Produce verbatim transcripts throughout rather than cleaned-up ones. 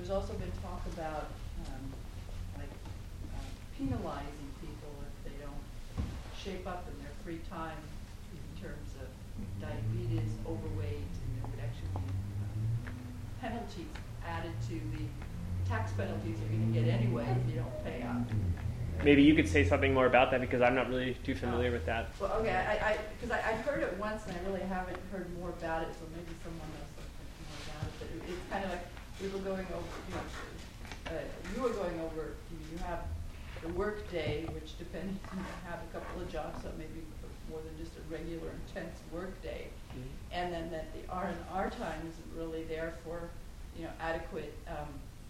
there's also been talk about um, like uh, penalizing people if they don't shape up in their free time in terms of diabetes, overweight, and there would actually be uh, penalties added to the tax penalties you're going to get anyway if you don't pay up. Maybe you could say something more about that because I'm not really too familiar with that. Well, okay, I because I, I, I've heard it once and I really haven't heard more about it, so maybe someone knows something more about it. But it, it's kind of like we were going over, you know, uh, you were going over. You have the work day, which depending on you have a couple of jobs, so maybe more than just a regular intense work day, mm-hmm. and then that the R and R time isn't really there for, you know, adequate um,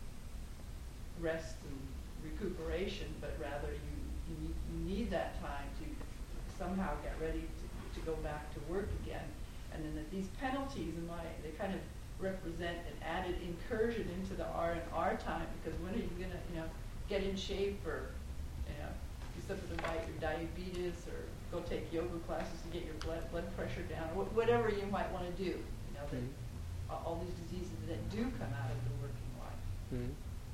rest and recuperation, but rather you, you, need, you need that time to somehow get ready to, to go back to work again. And then that these penalties, in my, they kind of represent an added incursion into the R and R time, because when are you going to, you know, get in shape or, you know, do something about your diabetes or go take yoga classes and get your blood, blood pressure down, or wh- whatever you might want to do, you know, that mm-hmm. all these diseases that do come out of the working life. Mm-hmm.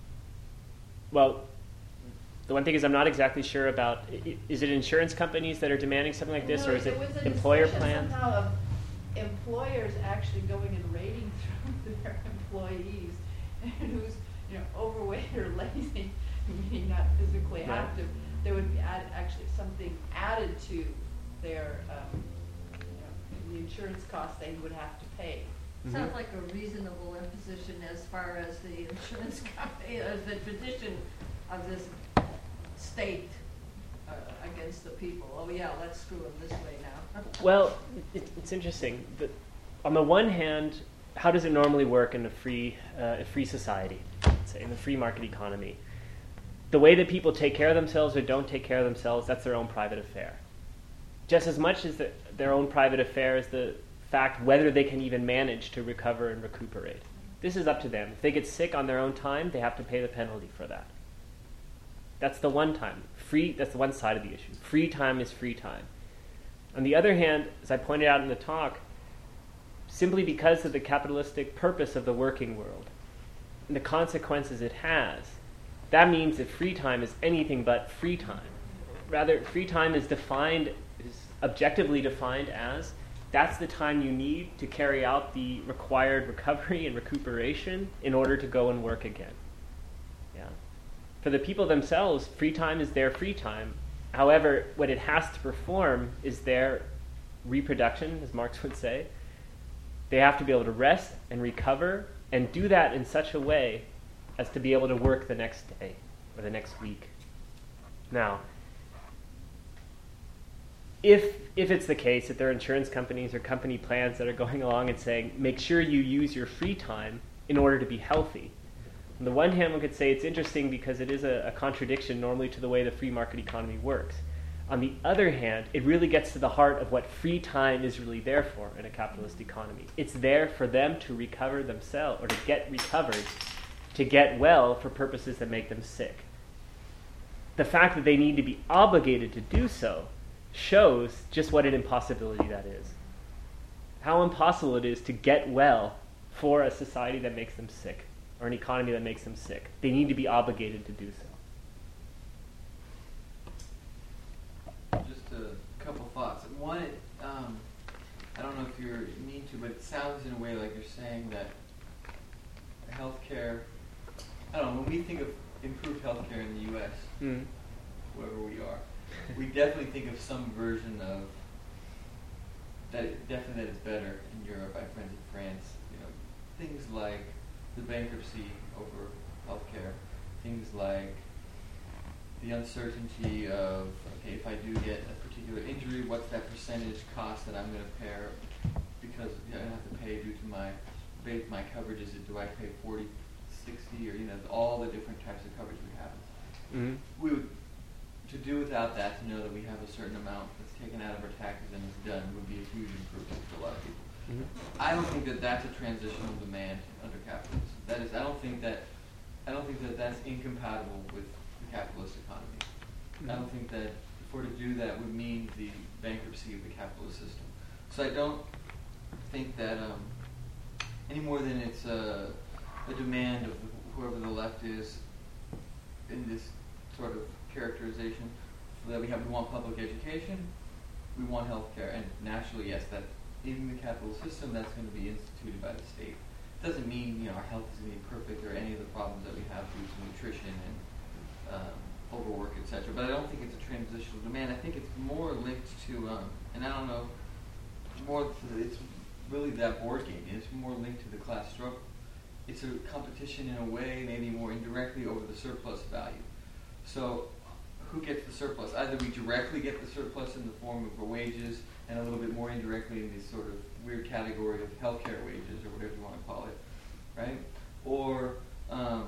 Well, the one thing is I'm not exactly sure about, is it insurance companies that are demanding something like this, no, or is it employer plans? Somehow of employers actually going and raiding through their employees and who's, you know, overweight or lazy, meaning not physically right. active, there would be add, actually something added to their, um, you know, the insurance costs they would have to pay. Mm-hmm. Sounds like a reasonable imposition as far as the insurance company, as the tradition of this state uh, against the people. Oh yeah, let's screw them this way now. Well, it, it's interesting. The, on the one hand, how does it normally work in a free, uh, a free society, let's say, in the free market economy? The way that people take care of themselves or don't take care of themselves, that's their own private affair. Just as much as the, their own private affair is the fact whether they can even manage to recover and recuperate. This is up to them. If they get sick on their own time, they have to pay the penalty for that. That's the one time. Free, that's the one side of the issue. Free time is free time. On the other hand, as I pointed out in the talk, simply because of the capitalistic purpose of the working world and the consequences it has, that means that free time is anything but free time. Rather, free time is defined, is objectively defined as that's the time you need to carry out the required recovery and recuperation in order to go and work again. Yeah. For the people themselves, free time is their free time. However, what it has to perform is their reproduction, as Marx would say. They have to be able to rest and recover and do that in such a way as to be able to work the next day or the next week. Now, if if it's the case that there are insurance companies or company plans that are going along and saying, make sure you use your free time in order to be healthy. On the one hand, one could say it's interesting because it is a, a contradiction normally to the way the free market economy works. On the other hand, it really gets to the heart of what free time is really there for in a capitalist economy. It's there for them to recover themselves, or to get recovered, to get well for purposes that make them sick. The fact that they need to be obligated to do so shows just what an impossibility that is. How impossible it is to get well for a society that makes them sick, or an economy that makes them sick. They need to be obligated to do so. Just a couple thoughts. One, um, I don't know if you're mean to, but it sounds in a way like you're saying that healthcare, I don't know, when we think of improved healthcare in the U S, mm. whoever we are, we definitely think of some version of that. It, definitely, that it's better in Europe. I have friends in France. You know, things like the bankruptcy over healthcare, things like the uncertainty of okay, if I do get a particular injury, what's that percentage cost that I'm going to pay because you know, I have to pay due to my my coverage. Is it do I pay forty, sixty, or you know all the different types of coverage we have? Mm-hmm. We would. To do without that, to know that we have a certain amount that's taken out of our taxes and is done, would be a huge improvement for a lot of people. Mm-hmm. I don't think that that's a transitional demand under capitalism. That is, I don't think that, I don't think that that's incompatible with the capitalist economy. Mm-hmm. I don't think that for to do that would mean the bankruptcy of the capitalist system. So I don't think that um, any more than it's a, a demand of whoever the left is in this sort of characterization, that we have we want public education, we want healthcare, and naturally, yes, that in the capitalist system, that's going to be instituted by the state. Doesn't mean you know our health is going to be perfect or any of the problems that we have due to nutrition and um, overwork, et cetera. But I don't think it's a transitional demand. I think it's more linked to, um, and I don't know, more to the, it's really that board game. It's more linked to the class struggle. It's a competition in a way, maybe more indirectly, over the surplus value. So who gets the surplus? Either we directly get the surplus in the form of wages, and a little bit more indirectly in this sort of weird category of healthcare wages, or whatever you want to call it, right? Or um,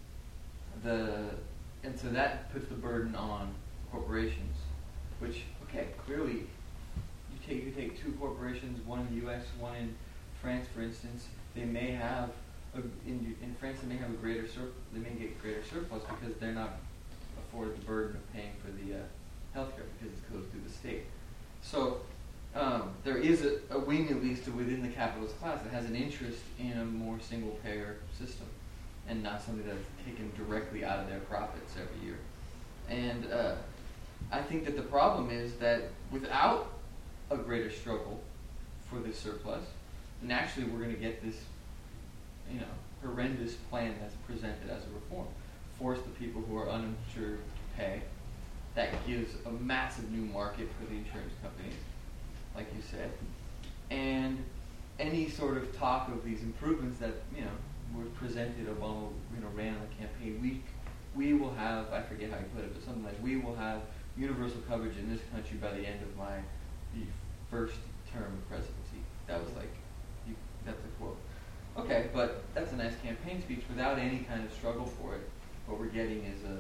the, and so that puts the burden on corporations, which, okay, clearly, you take you take two corporations, one in the U S, one in France, for instance, they may have, a, in, in France they may have a greater sur they may get greater surplus because they're not afforded the burden of paying for the uh, healthcare because it goes through the state. So um, there is a, a wing, at least within the capitalist class, that has an interest in a more single-payer system and not something that's taken directly out of their profits every year. And uh, I think that the problem is that without a greater struggle for this surplus, naturally we're going to get this, you know, horrendous plan that's presented as a reform. Force the people who are uninsured to pay. That gives a massive new market for the insurance companies, like you said. And any sort of talk of these improvements that, you know, were presented, Obama, you know, ran on the campaign, we, we will have, I forget how you put it, but something like, we will have universal coverage in this country by the end of my first term of presidency. That was like, you, that's a quote. Okay, but that's a nice campaign speech without any kind of struggle for it. What we're getting is a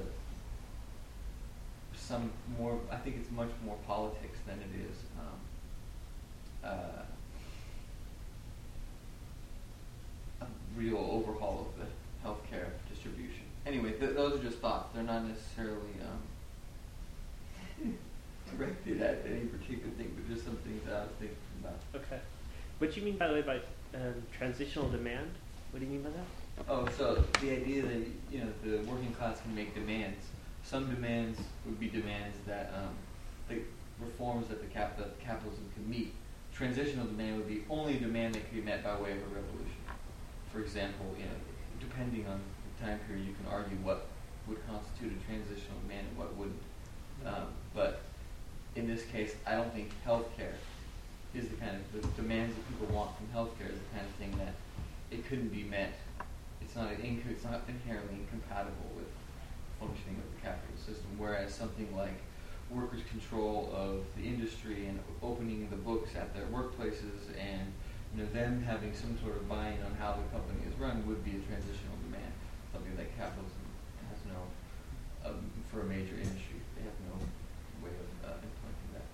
some more. I think it's much more politics than it is um, uh, a real overhaul of the healthcare distribution. Anyway, th those are just thoughts. They're not necessarily um, directed at any particular thing, but just some things that I was thinking about. Okay. What do you mean, by the way, by um, transitional demand? What do you mean by that? Oh, so the idea that you know the working class can make demands. Some demands would be demands that um, the reforms that the cap that capitalism can meet. Transitional demand would be only a demand that can be met by way of a revolution. For example, you know, depending on the time period, you can argue what would constitute a transitional demand and what wouldn't. Um, but in this case, I don't think healthcare is the kind of the demands that people want from healthcare is the kind of thing that it couldn't be met. It's not an inc it's not inherently incompatible with functioning of the capitalist system. Whereas something like workers' control of the industry and opening the books at their workplaces and you know them having some sort of buy-in on how the company is run would be a transitional demand. Something that capitalism has no um, for a major industry. They have no way of uh, implementing that.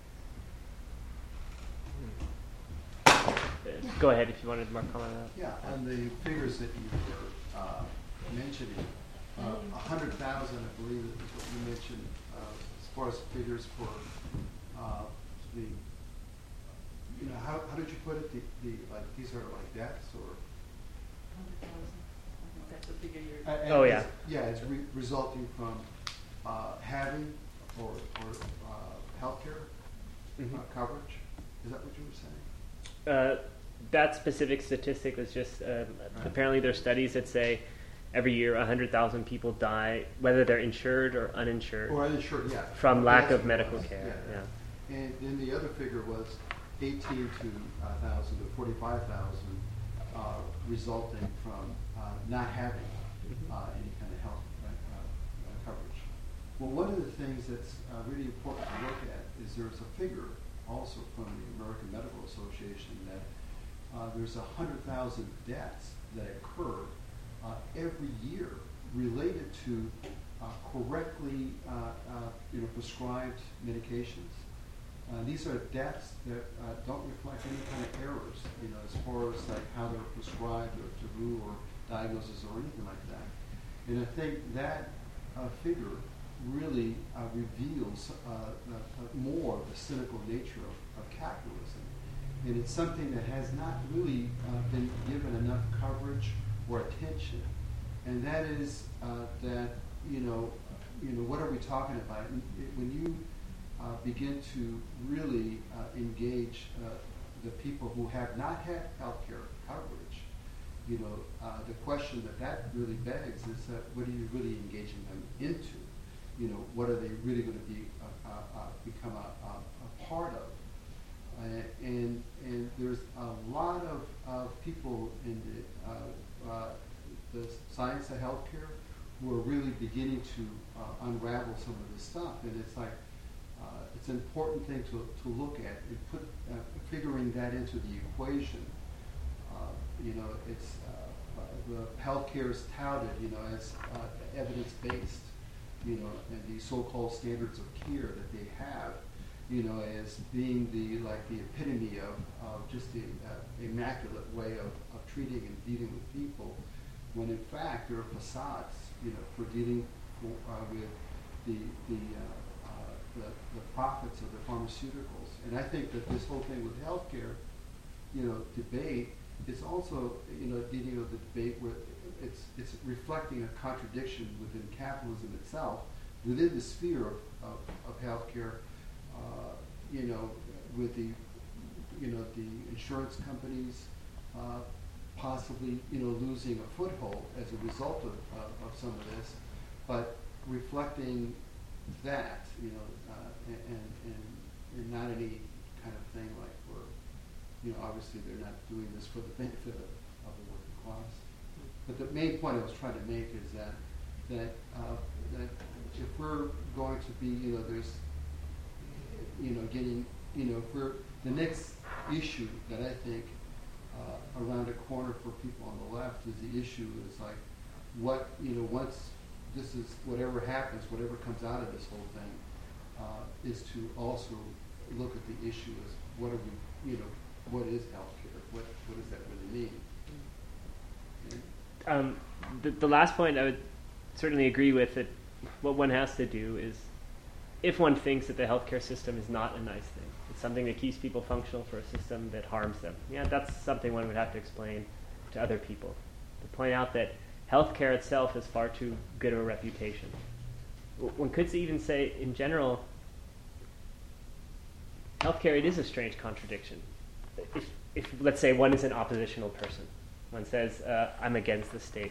Uh, go ahead if you wanted more comment on that. Yeah, on the figures that you were uh, mentioning, uh, one hundred thousand, I believe, is what you mentioned, uh, as far as figures for uh, the, you know, how, how did you put it? The, the like these are like deaths or? one hundred thousand. I think that's the figure you're. Uh, and Oh, yeah. it's- Yeah, it's re resulting from uh, having or, or uh, healthcare Mhm. uh, coverage. Is that what you were saying? Uh, that specific statistic was just, um, apparently there's studies that say every year one hundred thousand people die, whether they're insured or uninsured, Or uninsured, yeah. from Okay, lack that's of what it medical was. care. Yeah. Yeah. And then the other figure was eighteen to uh, thousand to forty-five thousand, uh, resulting from uh, not having uh, any kind of health uh, uh, coverage. Well, one of the things that's uh, really important to look at is there's a figure also from the American Medical Association that uh, there's a hundred thousand deaths that occur uh, every year related to uh, correctly uh, uh, you know, prescribed medications. Uh, these are deaths that uh, don't reflect any kind of errors, you know, as far as like how they're prescribed or to who or diagnosis or anything like that. And I think that uh, figure really uh, reveals uh, uh, more of the cynical nature of, of capitalism. And it's something that has not really uh, been given enough coverage or attention and that is uh, that you know, you know, what are we talking about? When you uh, begin to really uh, engage uh, the people who have not had health care coverage, you know, uh, the question that that really begs is that what are you really engaging them into? You know, what are they really going to be uh, uh, uh, become a, a, a part of? Uh, and and there's a lot of, of people in the uh, uh, the science of healthcare who are really beginning to uh, unravel some of this stuff, and it's like uh, it's an important thing to to look at and put uh, figuring that into the equation. Uh, you know, it's uh, uh, the healthcare is touted, you know, as uh, evidence-based, you know, and these so-called standards of care that they have, you know, as being the like the epitome of, of just the uh, immaculate way of, of treating and dealing with people, when in fact there are facades, you know, for dealing for, uh, with the the, uh, uh, the the profits of the pharmaceuticals. And I think that this whole thing with healthcare, you know, debate is also, you know, dealing with the debate where it's it's reflecting a contradiction within capitalism itself, within the sphere of of, of healthcare. Uh, you know, with the, you know, the insurance companies uh, possibly, you know, losing a foothold as a result of, uh, of some of this, but reflecting that, you know, uh, and, and, and not any kind of thing like where, you know, obviously they're not doing this for the benefit of, of the working class. But the main point I was trying to make is that, that, uh, that if we're going to be, you know, there's, you know, getting, you know, for the next issue that I think uh, around the corner for people on the left is the issue is like, what, you know, once this is, whatever happens, whatever comes out of this whole thing, uh, is to also look at the issue as what are we, you know, what is healthcare? What, what does that really mean? And Um, the, the last point I would certainly agree with, that what one has to do is, if one thinks that the healthcare system is not a nice thing, it's something that keeps people functional for a system that harms them, yeah, that's something one would have to explain to other people. To point out that healthcare itself has far too good of a reputation. One could even say, in general, healthcare, it is a strange contradiction. If, if let's say, one is an oppositional person, one says, uh, I'm against the state.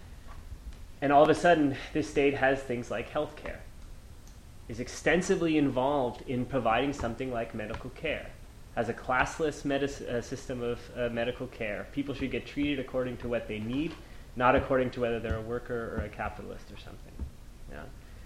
And all of a sudden, this state has things like healthcare, is extensively involved in providing something like medical care, has a classless medis- uh, system of uh, medical care. People should get treated according to what they need, not according to whether they're a worker or a capitalist or something. Yeah.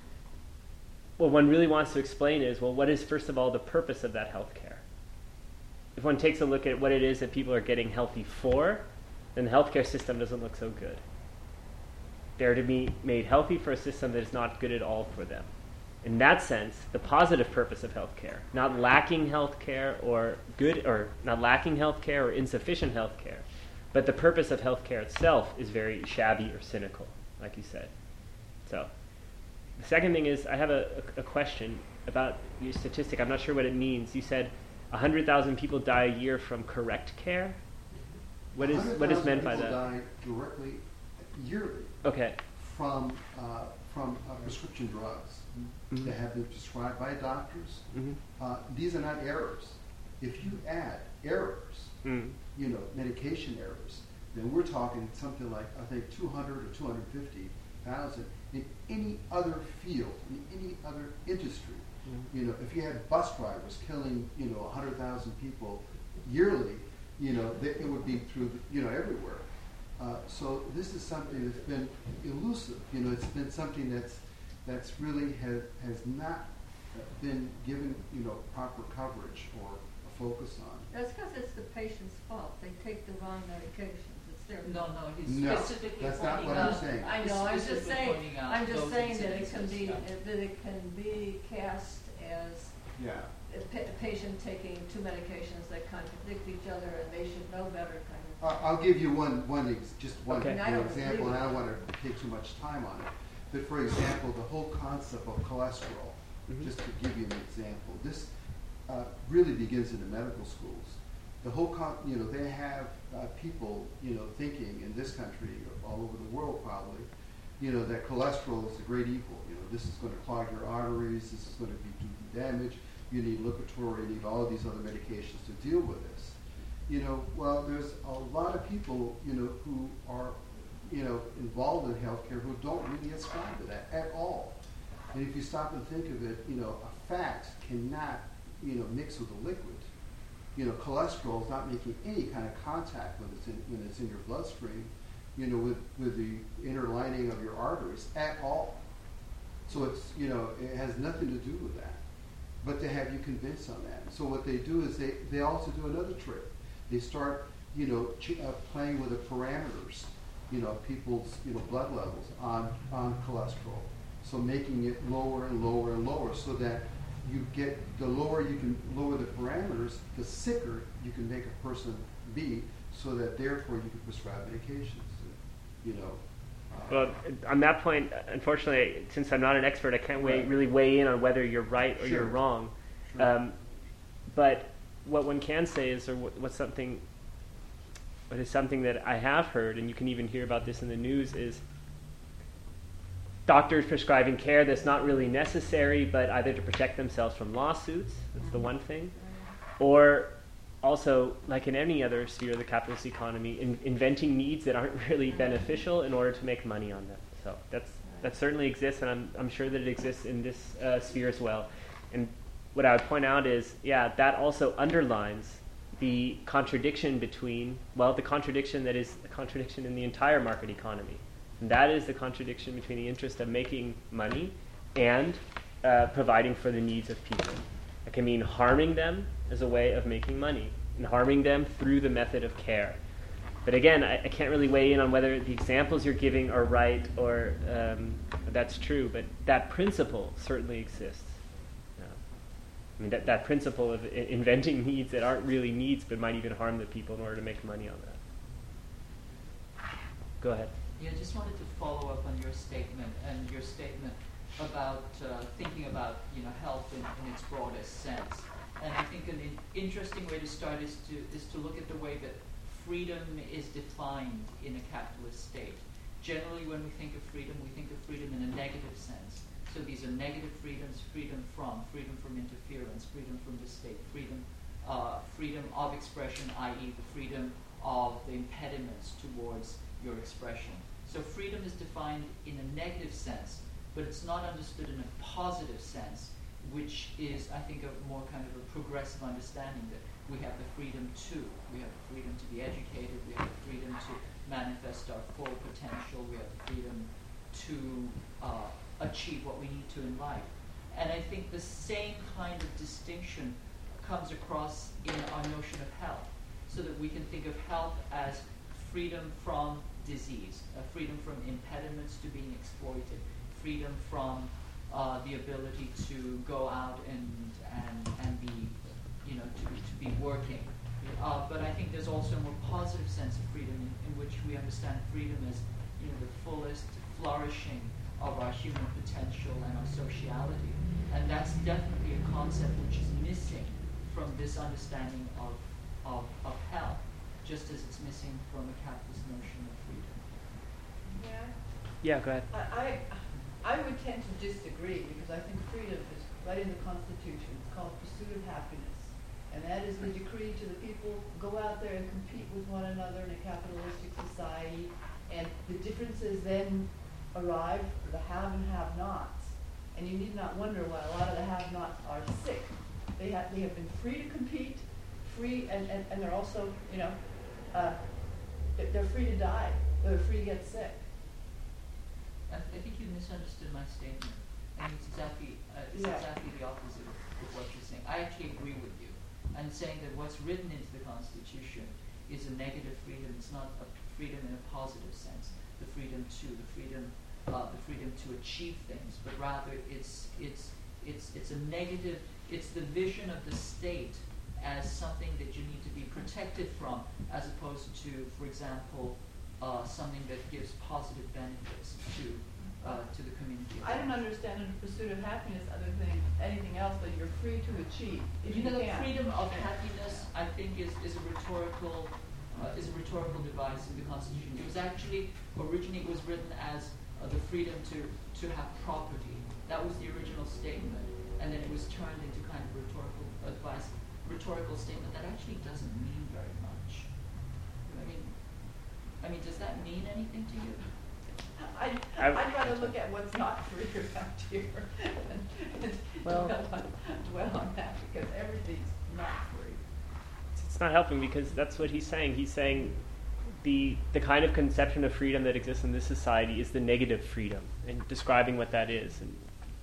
What one really wants to explain is, well, what is, first of all, the purpose of that health care? If one takes a look at what it is that people are getting healthy for, then the healthcare system doesn't look so good. They're to be made healthy for a system that is not good at all for them. In that sense, the positive purpose of healthcare, not lacking healthcare or good, or not lacking healthcare or insufficient healthcare, but the purpose of healthcare itself is very shabby or cynical, like you said. So, the second thing is, I have a, a, a question about your statistic. I'm not sure what it means. You said one hundred thousand people die a year from correct care. What is what is meant by that? one hundred thousand people die directly yearly. Okay. From uh, from uh, prescription drugs mm-hmm. that have been prescribed by doctors. Mm-hmm. Uh, these are not errors. If you add errors, mm. you know, medication errors, then we're talking something like, I think, two hundred or two hundred fifty thousand in any other field, in any other industry. Mm. You know, if you had bus drivers killing, you know, one hundred thousand people yearly, you know, th- it would be through, the, you know, everywhere. Uh, so this is something that's been elusive. You know, it's been something that's that's really has has not been given, you know, proper coverage or a focus on. That's because it's the patient's fault. They take the wrong medications. It's their No, no, he's No, specifically that's not pointing what out. I'm saying. I know. I'm just specifically saying. pointing out I'm just those saying that it can incidences, be yeah. that it can be cast as Yeah. a, pa- a patient taking two medications that contradict each other, and they should know better. Kind of. Uh, I'll give you one, one ex- just one Okay. And I don't example, agree and I don't with want to take too much time on it. But for example, the whole concept of cholesterol, Mm-hmm. just to give you an example, this uh, really begins in the medical schools. the whole, con- you know, they have uh, people, you know, thinking in this country, or all over the world probably, you know, that cholesterol is a great evil. You know, this is going to clog your arteries, this is going to be do you damage, you need Lipitor, you need all of these other medications to deal with this. You know, well, there's a lot of people, you know, who are, you know, involved in healthcare who don't really ascribe to that at all. And if you stop and think of it, you know, a fat cannot, you know, mix with a liquid. You know, cholesterol is not making any kind of contact when it's in, when it's in your bloodstream, you know, with, with the inner lining of your arteries at all. So it's, you know, it has nothing to do with that. But they have you convinced on that. So what they do is they, they also do another trick. They start, you know, ch- uh, playing with the parameters, you know, people's, you know, blood levels on, on cholesterol. So making it lower and lower and lower so that you get, the lower you can lower the parameters, the sicker you can make a person be, so that therefore you can prescribe medications, you know. Uh, Well, on that point, unfortunately, since I'm not an expert, I can't weigh, Right. really weigh in on whether you're right or Sure. you're wrong. Sure. Um, but what one can say is, or what, what's something, what is something that I have heard, and you can even hear about this in the news, is doctors prescribing care that's not really necessary, but either to protect themselves from lawsuits, that's the one thing, or also, like in any other sphere of the capitalist economy, in, inventing needs that aren't really beneficial in order to make money on them. So that's that certainly exists, and I'm I'm sure that it exists in this uh, sphere as well. And what I would point out is, yeah, that also underlines the contradiction between, well, the contradiction that is a contradiction in the entire market economy. And that is the contradiction between the interest of making money and uh, providing for the needs of people. It can mean harming them as a way of making money, and harming them through the method of care. But again, I, I can't really weigh in on whether the examples you're giving are right or um, that's true, but that principle certainly exists. Yeah. I mean, that, that principle of I- inventing needs that aren't really needs but might even harm the people in order to make money on that. Go ahead. Yeah, I just wanted to follow up on your statement and your statement about uh, thinking about, you know, health in, in its broadest sense. And I think an in- interesting way to start is to is to look at the way that freedom is defined in a capitalist state. Generally, when we think of freedom, we think of freedom in a negative sense. So these are negative freedoms: freedom from, freedom from interference, freedom from the state, freedom, uh, freedom of expression, that is, the freedom of the impediments towards your expression. So freedom is defined in a negative sense, but it's not understood in a positive sense, which is, I think, a more kind of a progressive understanding that we have the freedom to. We have the freedom to be educated. We have the freedom to manifest our full potential. We have the freedom to uh, achieve what we need to in life. And I think the same kind of distinction comes across in our notion of health, so that we can think of health as freedom from disease, uh, freedom from impediments to being exploited, freedom from uh, the ability to go out and and and be, you know, to, to be working. Uh, but I think there's also a more positive sense of freedom in, in which we understand freedom as, you know, the fullest flourishing of our human potential and our sociality. And that's definitely a concept which is missing from this understanding of of, of health, just as it's missing from a capitalist notion of freedom. Yeah. Yeah, go ahead. I, I, I would tend to disagree, because I think freedom is right in the Constitution. It's called pursuit of happiness. And that is the decree to the people: go out there and compete with one another in a capitalistic society. And the differences then arrive for the have and have-nots. And you need not wonder why a lot of the have-nots are sick. They have, they have been free to compete, free, and, and, and they're also, you know, uh, they're free to die. They're free to get sick. I, I think you misunderstood my statement. I mean, it's exactly uh, it's Yeah. exactly the opposite of, of what you're saying. I actually agree with you. I'm saying that what's written into the Constitution is a negative freedom. It's not a freedom in a positive sense. The freedom to, the freedom, uh, the freedom to achieve things, but rather it's it's it's it's a negative. It's the vision of the state as something that you need to be protected from, as opposed to, for example, uh, something that gives positive benefits to uh, to the community. I don't understand in the pursuit of happiness other than anything else that you're free to achieve if You you know, the can. freedom of happiness, I think, is, is a rhetorical uh, is a rhetorical device in the Constitution. It was actually originally it was written as uh, the freedom to to have property. That was the original statement, and then it was turned into kind of rhetorical advice, rhetorical statement that actually doesn't mean very much. I mean, I mean, does that mean anything to you? I, I- I'd rather look at what's not free around here and, and Well- dwell, on, dwell on that because everything's not free. It's not helping because that's what he's saying. He's saying the the kind of conception of freedom that exists in this society is the negative freedom, and describing what that is. And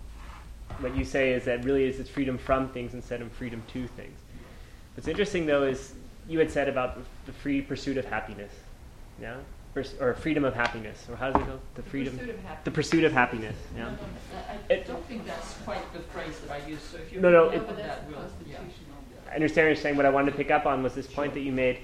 what you say is that really is it's freedom from things instead of freedom to things. What's interesting though is you had said about the free pursuit of happiness, yeah, Purs- or freedom of happiness, or how does it go? The freedom, pursuit of happiness. the pursuit of happiness. Yeah. No, no, I, I It- don't think that's quite the phrase that I use. So if you No, no, read it- up on but that's that, the we'll, yeah. constitutional. I understand what you're saying. What I wanted to pick up on was this point that you made.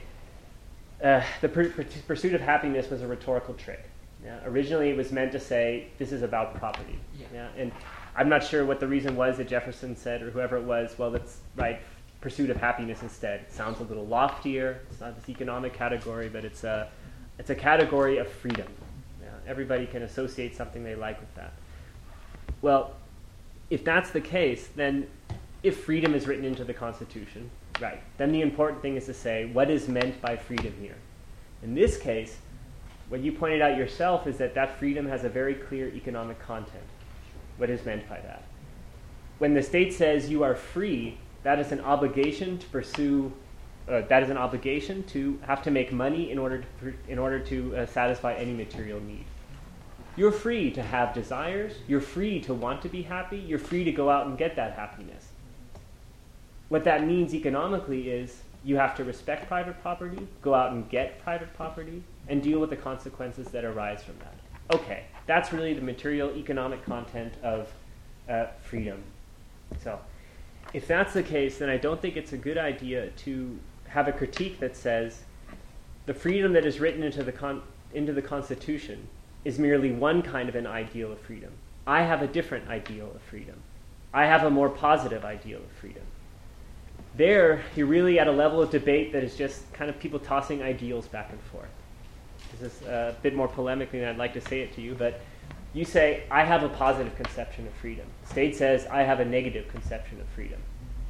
Uh, the pur- pur- pursuit of happiness was a rhetorical trick. Yeah? Originally, it was meant to say this is about property. Yeah. And I'm not sure what the reason was that Jefferson said, or whoever it was. Well, let's write pursuit of happiness instead. It sounds a little loftier. It's not this economic category, but it's a it's a category of freedom. Yeah? Everybody can associate something they like with that. Well, if that's the case, then if freedom is written into the Constitution, right, then the important thing is to say what is meant by freedom here. In this case, what you pointed out yourself is that that freedom has a very clear economic content. What is meant by that? When the state says you are free, that is an obligation to pursue. Uh, that is an obligation to have to make money in order to pr- in order to uh, satisfy any material need. You're free to have desires. You're free to want to be happy. You're free to go out and get that happiness. What that means economically is you have to respect private property, go out and get private property, and deal with the consequences that arise from that. Okay, that's really the material economic content of uh, freedom. So, if that's the case, then I don't think it's a good idea to have a critique that says the freedom that is written into the con- into the Constitution is merely one kind of an ideal of freedom. I have a different ideal of freedom. I have a more positive ideal of freedom. There, you're really at a level of debate that is just kind of people tossing ideals back and forth. This is a bit more polemic than I'd like to say it to you, but you say, I have a positive conception of freedom. The state says, I have a negative conception of freedom.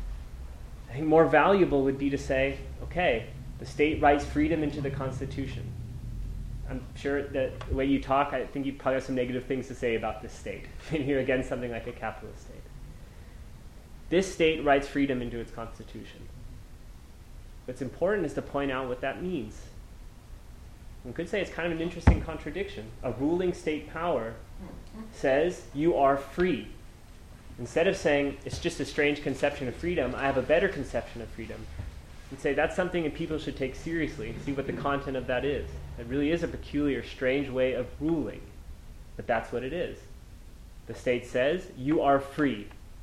I think more valuable would be to say, okay, the state writes freedom into the Constitution. I'm sure that the way you talk, I think you probably have some negative things to say about this state. Maybe you're against something like a capitalist state. This state writes freedom into its Constitution. What's important is to point out what that means. One could say it's kind of an interesting contradiction. A ruling state power says you are free. Instead of saying it's just a strange conception of freedom, I have a better conception of freedom. And say that's something that people should take seriously and see what the content of that is. It really is a peculiar, strange way of ruling. But that's what it is. The state says you are free.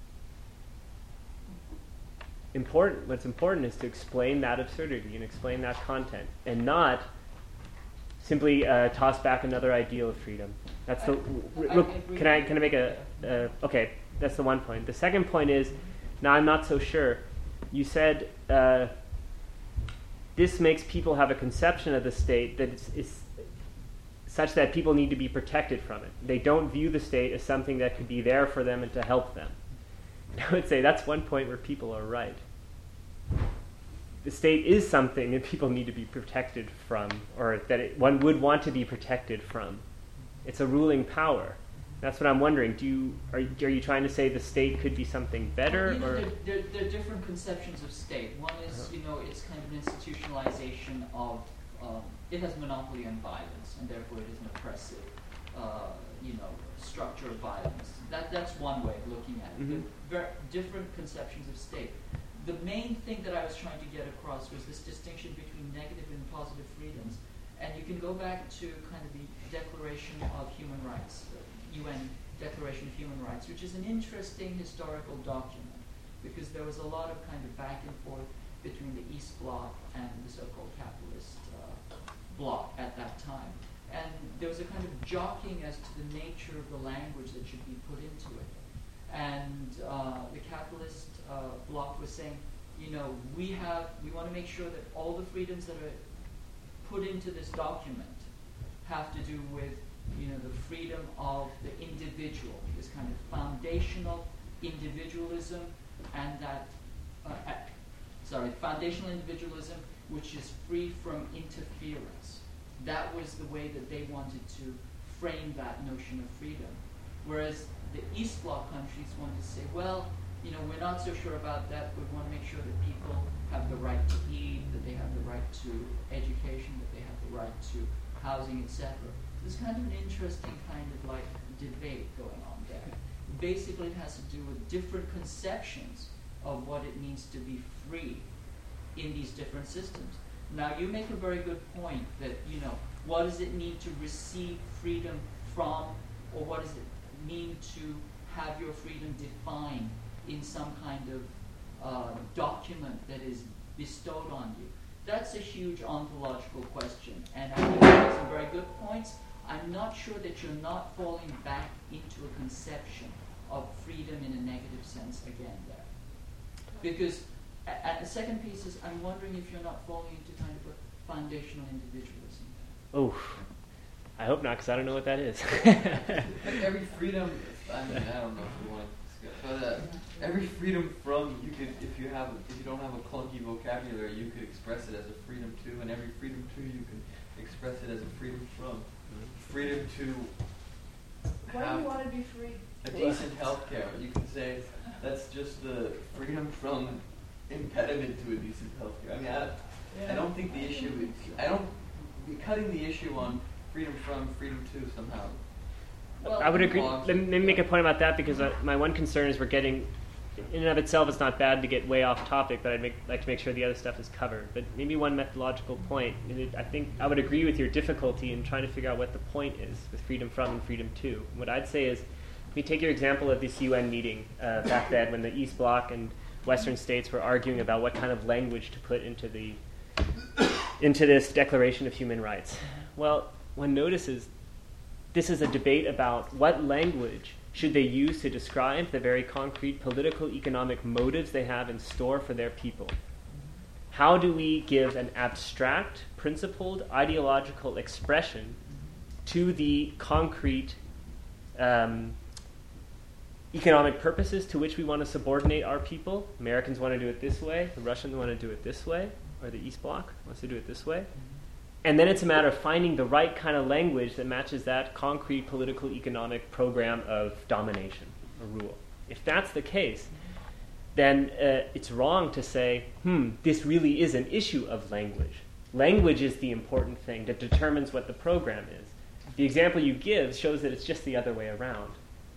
Important. What's important is to explain that absurdity and explain that content, and not simply uh, toss back another ideal of freedom. That's the. I- I look, agree. can I can I make a? Uh, okay, that's the one point. The second point is, now I'm not so sure. You said uh, this makes people have a conception of the state that is, is such that people need to be protected from it. They don't view the state as something that could be there for them and to help them. I would say that's one point where people are right. The state is something that people need to be protected from, or that it, one would want to be protected from. It's a ruling power. That's what I'm wondering. Do you are, are you trying to say the state could be something better, You know, or there, there, there are different conceptions of state. One is, you know, it's kind of an institutionalization of, um, it has monopoly on violence, and therefore it is an oppressive, uh, you know, structure of violence. That that's one way of looking at it. Mhm. There are ver- different conceptions of state. The main thing that I was trying to get across was this distinction between negative and positive freedoms. And you can go back to kind of the Declaration of Human Rights, the U N Declaration of Human Rights, which is an interesting historical document because there was a lot of kind of back and forth between the East Bloc and the so-called capitalist uh, bloc at that time. and there was a kind of jockeying as to the nature of the language that should be put into it. And uh, the capitalist uh, bloc was saying, you know, we have, we want to make sure that all the freedoms that are put into this document have to do with, you know, the freedom of the individual, this kind of foundational individualism, and that, uh, uh, sorry, foundational individualism which is free from interference. That was the way that they wanted to frame that notion of freedom. Whereas the East Bloc countries wanted to say, well, you know, we're not so sure about that. We want to make sure that people have the right to eat, that they have the right to education, that they have the right to housing, et cetera. There's kind of an interesting kind of like debate going on there. Basically, it has to do with different conceptions of what it means to be free in these different systems. Now, you make a very good point that, you know, what does it mean to receive freedom from, or what does it mean to have your freedom defined in some kind of uh, document that is bestowed on you? That's a huge ontological question, and I think you make some very good points. I'm not sure that you're not falling back into a conception of freedom in a negative sense again there. Because at the second piece is, I'm wondering if you're not falling into kind of a foundational individualism. Oh, I hope not, because I don't know what that is. Like every freedom, I mean, I don't know if we want to discuss, but uh, every freedom from, you could, if you have, if you don't have a clunky vocabulary, you could express it as a freedom to, and every freedom to, you can express it as a freedom from. Freedom to Why do have you want to be free? a decent health care. You can say that's just the freedom from impediment to a decent health care. I mean, I, Yeah. I don't think the issue is, I don't, we're cutting the issue on freedom from, freedom to somehow. Well, I would agree. Well, Let me make a point about that, because uh, my one concern is we're getting, in and of itself, it's not bad to get way off topic, but I'd make, like to make sure the other stuff is covered. But maybe one methodological point, and it, I think I would agree with your difficulty in trying to figure out what the point is with freedom from and freedom to. What I'd say is, if you take your example of this U N meeting uh, back then when the East Bloc and Western states were arguing about what kind of language to put into the into this Declaration of Human Rights. Well, one notices this is a debate about what language should they use to describe the very concrete political, economic motives they have in store for their people. How do we give an abstract, principled, ideological expression to the concrete um, economic purposes to which we want to subordinate our people? Americans want to do it this way, the Russians want to do it this way, or the East Bloc wants to do it this way. And then it's a matter of finding the right kind of language that matches that concrete political economic program of domination or rule. If that's the case, then uh, it's wrong to say, hmm, this really is an issue of language. Language is the important thing that determines what the program is. The example you give shows that it's just the other way around.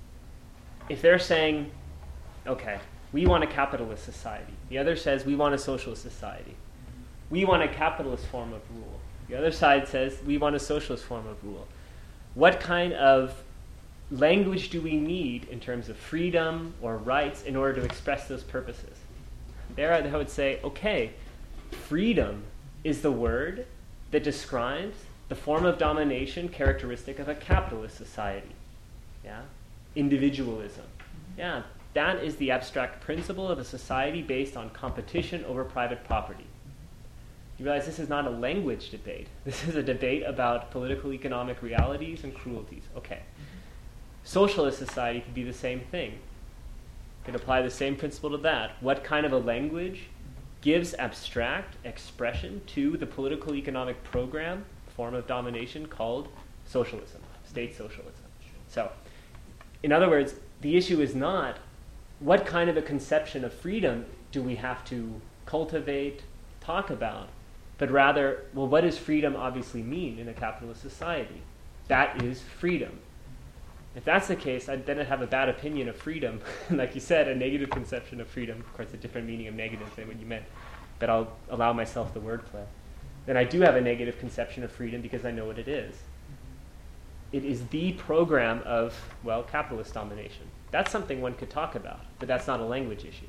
If they're saying, okay, we want a capitalist society. The other says, we want a socialist society. We want a capitalist form of rule. The other side says, we want a socialist form of rule. What kind of language do we need in terms of freedom or rights in order to express those purposes? There I would say, okay, freedom is the word that describes the form of domination characteristic of a capitalist society. Yeah? Individualism. Yeah, that is the abstract principle of a society based on competition over private property. You realize this is not a language debate. This is a debate about political economic realities and cruelties. Okay. Socialist society could be the same thing. Could apply the same principle to that. What kind of a language gives abstract expression to the political economic program, form of domination called socialism, state socialism? So, in other words, the issue is not what kind of a conception of freedom do we have to cultivate, talk about, but rather, well, what does freedom obviously mean in a capitalist society? That is freedom. If that's the case, I'd then I'd have a bad opinion of freedom. Like you said, a negative conception of freedom. Of course, a different meaning of negative than what you meant, but I'll allow myself the wordplay. Then I do have a negative conception of freedom because I know what it is. It is the program of, well, capitalist domination. That's something one could talk about, but that's not a language issue.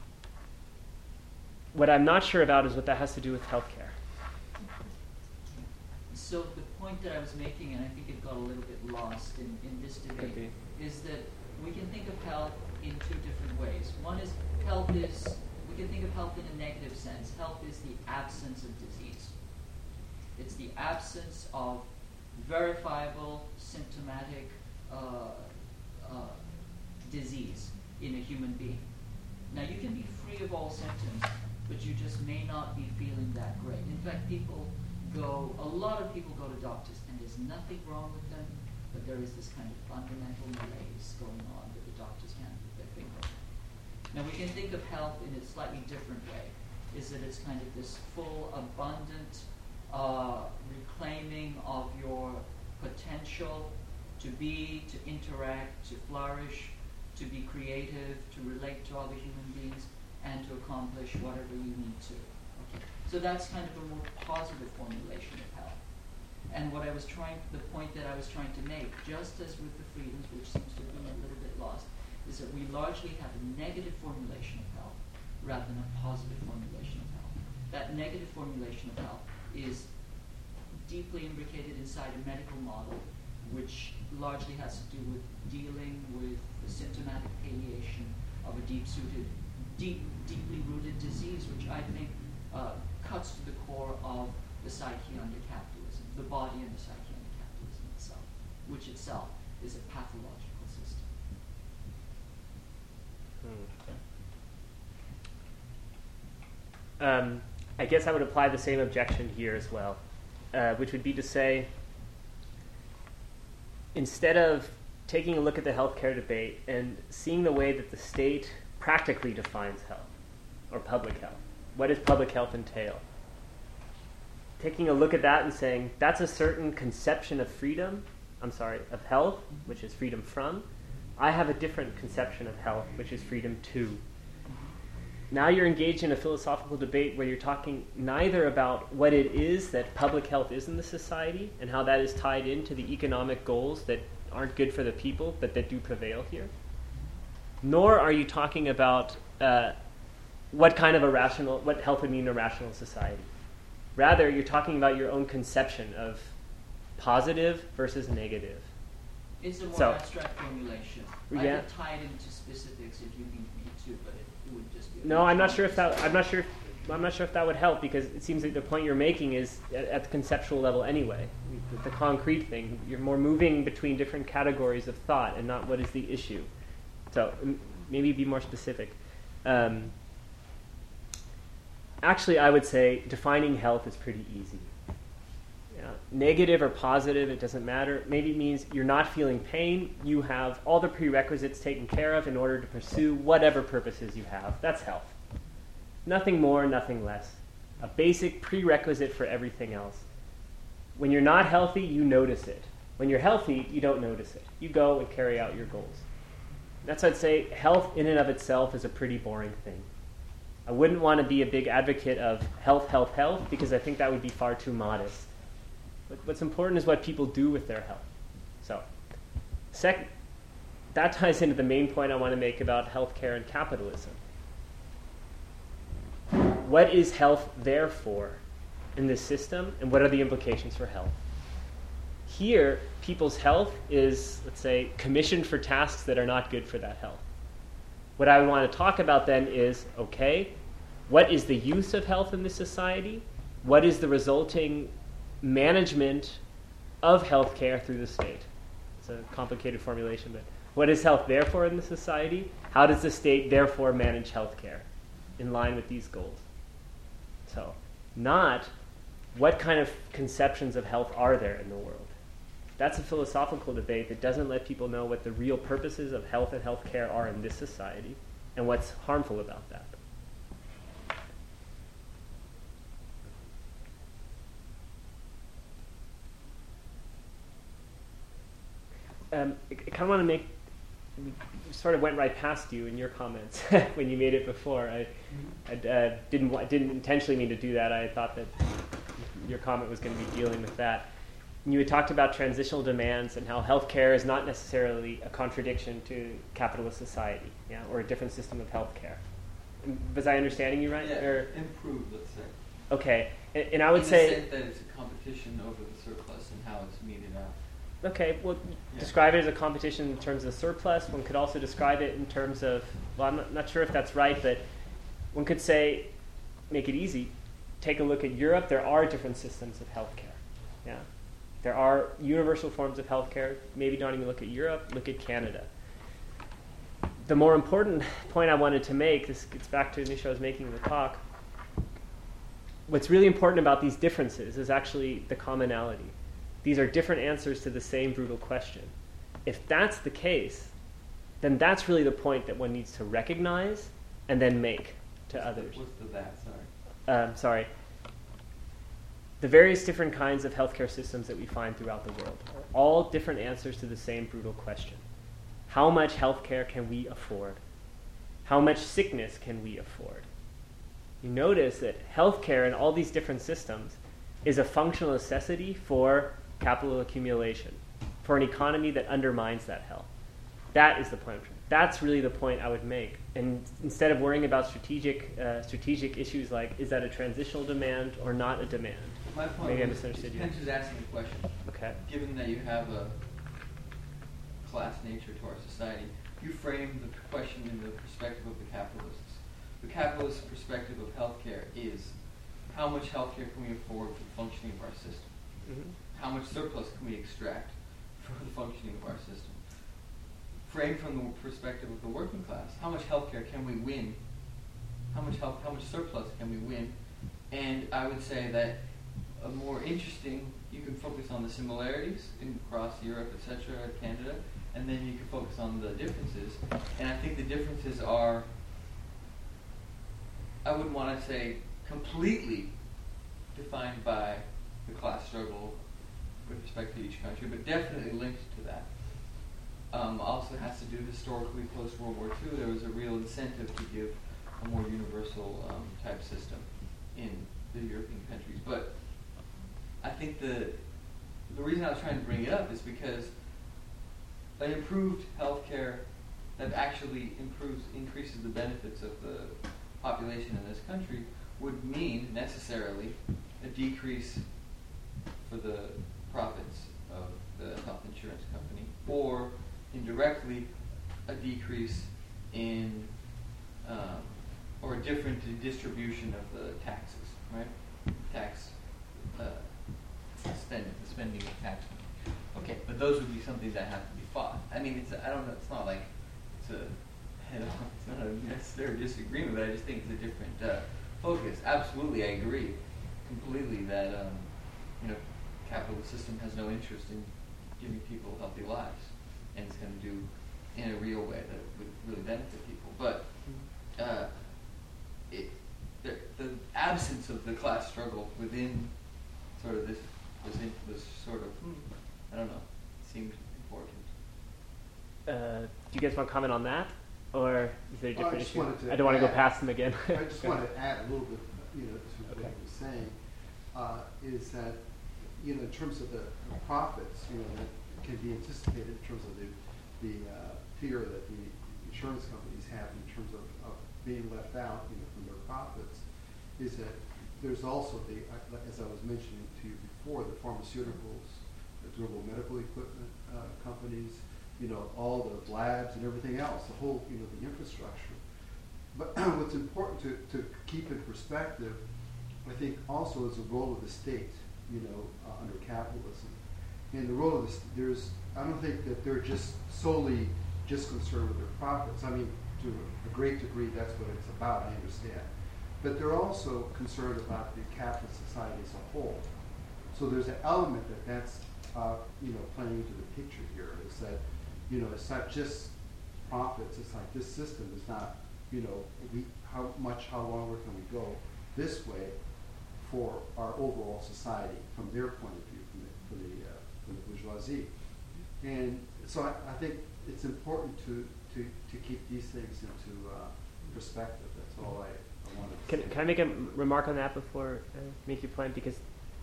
What I'm not sure about is what that has to do with healthcare. so the point that I was making, and I think it got a little bit lost in, in this debate, Okay. is that we can think of health in two different ways. One is health is, we can think of health in a negative sense. Health is the absence of disease. It's the absence of verifiable, symptomatic uh, uh, disease in a human being. Now, you can be free of all symptoms, but you just may not be feeling that great. In fact, people go, a lot of people go to doctors, and there's nothing wrong with them, but there is this kind of fundamental malaise going on that the doctors can't put their finger on. Now, we can think of health in a slightly different way, is that it's kind of this full, abundant uh, reclaiming of your potential to be, to interact, to flourish, to be creative, to relate to other human beings, and to accomplish whatever you need to. Okay. So that's kind of a more positive formulation of health. And what I was trying, the point that I was trying to make, just as with the freedoms, which seems to have been a little bit lost, is that we largely have a negative formulation of health rather than a positive formulation of health. That negative formulation of health is deeply imbricated inside a medical model, which largely has to do with dealing with the symptomatic palliation of a deep-suited, deep, deeply rooted disease, which I think uh, cuts to the core of the psyche under capitalism, the body and the psyche under capitalism itself, which itself is a pathological system. Hmm. Um, I guess I would apply the same objection here as well, uh, which would be to say, instead of taking a look at the healthcare debate and seeing the way that the state practically defines health or public health, what does public health entail? Taking a look at that and saying, that's a certain conception of freedom, I'm sorry, of health, which is freedom from. I have a different conception of health, which is freedom to. Now you're engaged in a philosophical debate where you're talking neither about what it is that public health is in the society and how that is tied into the economic goals that aren't good for the people, but that do prevail here, nor are you talking about uh, what kind of a rational, what health would mean in a rational society. Rather, you're talking about your own conception of positive versus negative. It's a more So, abstract formulation. I yeah. could tie it into specifics if you need me to, but it, it would just be. a No, I'm not sure if formula. that. I'm not sure. If, I'm not sure if that would help, because it seems like the point you're making is at, at the conceptual level anyway. The, the concrete thing. You're more moving between different categories of thought and not what is the issue. So m- maybe be more specific. Um, actually, I would say defining health is pretty easy. Yeah. Negative or positive, it doesn't matter. Maybe it means you're not feeling pain. You have all the prerequisites taken care of in order to pursue whatever purposes you have. That's health. Nothing more, nothing less. A basic prerequisite for everything else. When you're not healthy, you notice it. When you're healthy, you don't notice it. You go and carry out your goals. That's why I'd say health in and of itself is a pretty boring thing. I wouldn't want to be a big advocate of health, health, health, because I think that would be far too modest. But what's important is what people do with their health. So, second, that ties into the main point I want to make about healthcare and capitalism. What is health there for in this system, and what are the implications for health? Here, people's health is, let's say, commissioned for tasks that are not good for that health. What I want to talk about then is, okay, what is the use of health in this society? What is the resulting management of healthcare through the state? It's a complicated formulation, but what is health there for in the society? How does the state therefore manage healthcare in line with these goals? So, not what kind of conceptions of health are there in the world. That's a philosophical debate that doesn't let people know what the real purposes of health and healthcare are in this society and what's harmful about that. Um, I, I kind of want to make, we sort of went right past you in your comments when you made it before. I, I uh, didn't wa- didn't intentionally mean to do that. I thought that your comment was going to be dealing with that. And you had talked about transitional demands and how healthcare is not necessarily a contradiction to capitalist society, yeah, or a different system of healthcare. Was I understanding you right? Yeah, Or, improve, let's say. okay, And, and I would in say, the sense that it's a competition over the surplus and how it's meted out. okay, well, Yeah. describe it as a competition in terms of surplus. One could also describe it in terms of, well, I'm not, not sure if that's right, but one could say, make it easy, take a look at Europe. There are different systems of healthcare. Yeah, there are universal forms of healthcare. Maybe don't even look at Europe, look at Canada. The more important point I wanted to make, this gets back to an issue I was making in the talk, what's really important about these differences is actually the commonality. These are different answers to the same brutal question. If that's the case, then that's really the point that one needs to recognize and then make to others. What's the that? Sorry. Um, sorry. The various different kinds of healthcare systems that we find throughout the world are all different answers to the same brutal question. How much healthcare can we afford? How much sickness can we afford? You notice that healthcare in all these different systems is a functional necessity for capital accumulation, for an economy that undermines that health. That is the point. That's really the point I would make. And instead of worrying about strategic uh, strategic issues like, is that a transitional demand or not a demand? My point Maybe I was, misunderstood you. Pence is asking a question. Okay. Given that you have a class nature to our society, you frame the question in the perspective of the capitalists. The capitalist perspective of healthcare is, how much healthcare can we afford for the functioning of our system? Mm-hmm. How much surplus can we extract for the functioning of our system? Framed from the perspective of the working class, how much healthcare can we win? How much health, how much surplus can we win? And I would say that a more interesting, you can focus on the similarities in, across Europe, et cetera, Canada, and then you can focus on the differences. And I think the differences are, I wouldn't want to say completely defined by the class struggle with respect to each country, but definitely linked to that. Um, also has to do historically post-World War Two. There was a real incentive to give a more universal um, type system in the European countries. But I think the the reason I was trying to bring it up is because an improved healthcare that actually improves, increases the benefits of the population in this country would mean necessarily a decrease for the profits of the health insurance company, or indirectly a decrease in um, or a different distribution of the taxes, right? Tax uh, spending, the spending of tax money. Okay, but those would be something that have to be fought. I mean, it's a, I don't know. It's not like it's a head on. It's not a necessary disagreement, but I just think it's a different uh, focus. Absolutely, I agree completely that um, you know, capitalist system has no interest in giving people healthy lives, and it's going to do in a real way that would really benefit people. But uh, it, the, the absence of the class struggle within sort of this this, this sort of hmm, I don't know, seemed important. Uh, do you guys want to comment on that, or is there a Well, I different just issue? wanted to I don't want to go add- past them again. I just want to add a little bit, you know, to what Okay. he was saying, uh, is that, you know, in terms of the profits, you know, that can be anticipated in terms of the, the uh, fear that the insurance companies have in terms of, of being left out, you know, from their profits, is that there's also the, uh, as I was mentioning to you before, the pharmaceuticals, the durable medical equipment uh, companies, you know, all the labs and everything else, the whole, you know, the infrastructure. But what's important to, to keep in perspective, I think, also is the role of the state, you know, uh, under capitalism. And the role of the, st- there's, I don't think that they're just solely just concerned with their profits. I mean, to a great degree, that's what it's about, I understand. But they're also concerned about the capitalist society as a whole. So there's an element that that's, uh, you know, playing into the picture here, is that, you know, it's not just profits, it's like this system is not, you know, we, how much, how longer can we go this way for our overall society from their point of view, from the, from the, uh, from the bourgeoisie. And so I, I think it's important to, to, to keep these things into uh, perspective. That's all I, I wanted to Can, say. can I make a m- remark on that before I make your point? Because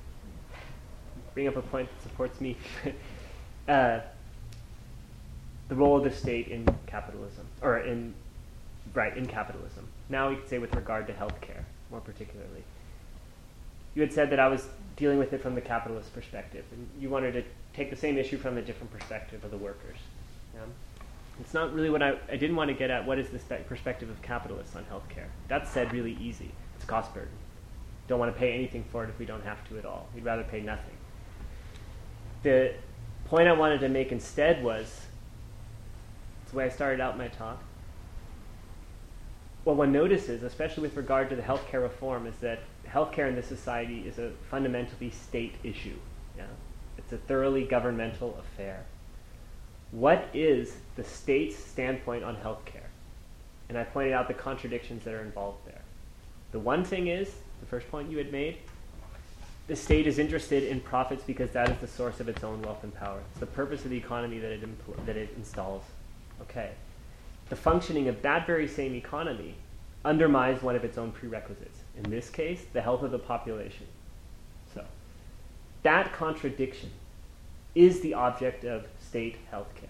bring up a point that supports me. uh, the role of the state in capitalism, or in, right, in capitalism. Now we could say with regard to healthcare, more particularly. you had said that I was dealing with it from the capitalist perspective, and you wanted to take the same issue from a different perspective of the workers. Yeah? It's not really what I, I didn't want to get at. What is the spe- perspective of capitalists on healthcare? That's said really easy. It's a cost burden. Don't want to pay anything for it if we don't have to at all. We'd rather pay nothing. The point I wanted to make instead was, it's the way I started out my talk, what one notices, especially with regard to the healthcare reform, is that healthcare in this society is a fundamentally state issue. Yeah? It's a thoroughly governmental affair. What is the state's standpoint on healthcare? And I pointed out the contradictions that are involved there. The one thing is, the first point you had made, the state is interested in profits because that is the source of its own wealth and power. It's the purpose of the economy that it, impl- that it installs. Okay. The functioning of that very same economy undermines one of its own prerequisites. In this case, the health of the population. So, that contradiction is the object of state healthcare.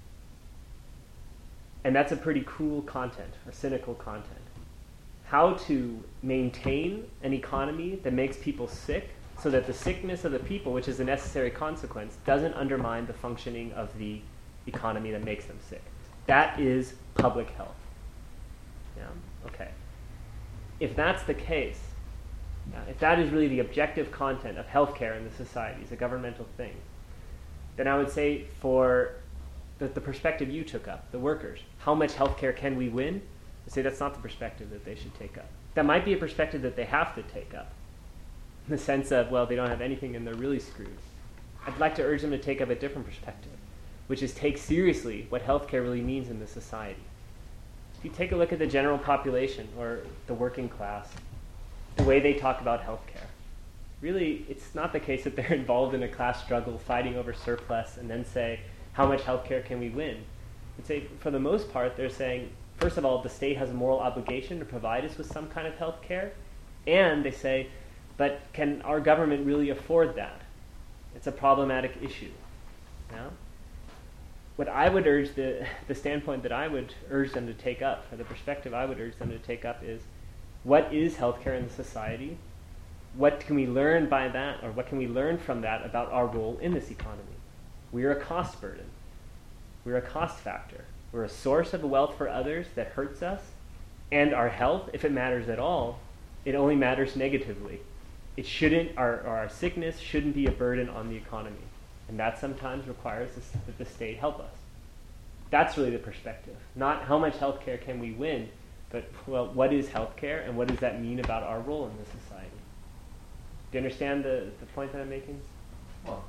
And that's a pretty cruel content, or cynical content. How to maintain an economy that makes people sick so that the sickness of the people, which is a necessary consequence, doesn't undermine the functioning of the economy that makes them sick. That is public health. Yeah? Okay. If that's the case, uh, if that is really the objective content of healthcare in the society, it's a governmental thing, then I would say for the, the perspective you took up, the workers, how much healthcare can we win? I say that's not the perspective that they should take up. That might be a perspective that they have to take up, in the sense of, well, they don't have anything and they're really screwed. I'd like to urge them to take up a different perspective, which is take seriously what healthcare really means in the society. If you take a look at the general population or the working class, the way they talk about healthcare, really it's not the case that they're involved in a class struggle fighting over surplus and then say, how much healthcare can we win? I'd say for the most part they're saying, first of all, the state has a moral obligation to provide us with some kind of health care. And they say, but can our government really afford that? It's a problematic issue. Yeah? What I would urge, the, the standpoint that I would urge them to take up, or the perspective I would urge them to take up is, what is healthcare in the society? What can we learn by that, or what can we learn from that about our role in this economy? We're a cost burden. We're a cost factor. We're a source of wealth for others that hurts us, and our health, if it matters at all, it only matters negatively. It shouldn't, our, or our sickness shouldn't be a burden on the economy, and that sometimes requires this, that the state help us. That's really the perspective. Not how much healthcare can we win, but well, what is healthcare, and what does that mean about our role in this society? Do you understand the, the point that I'm making? Well,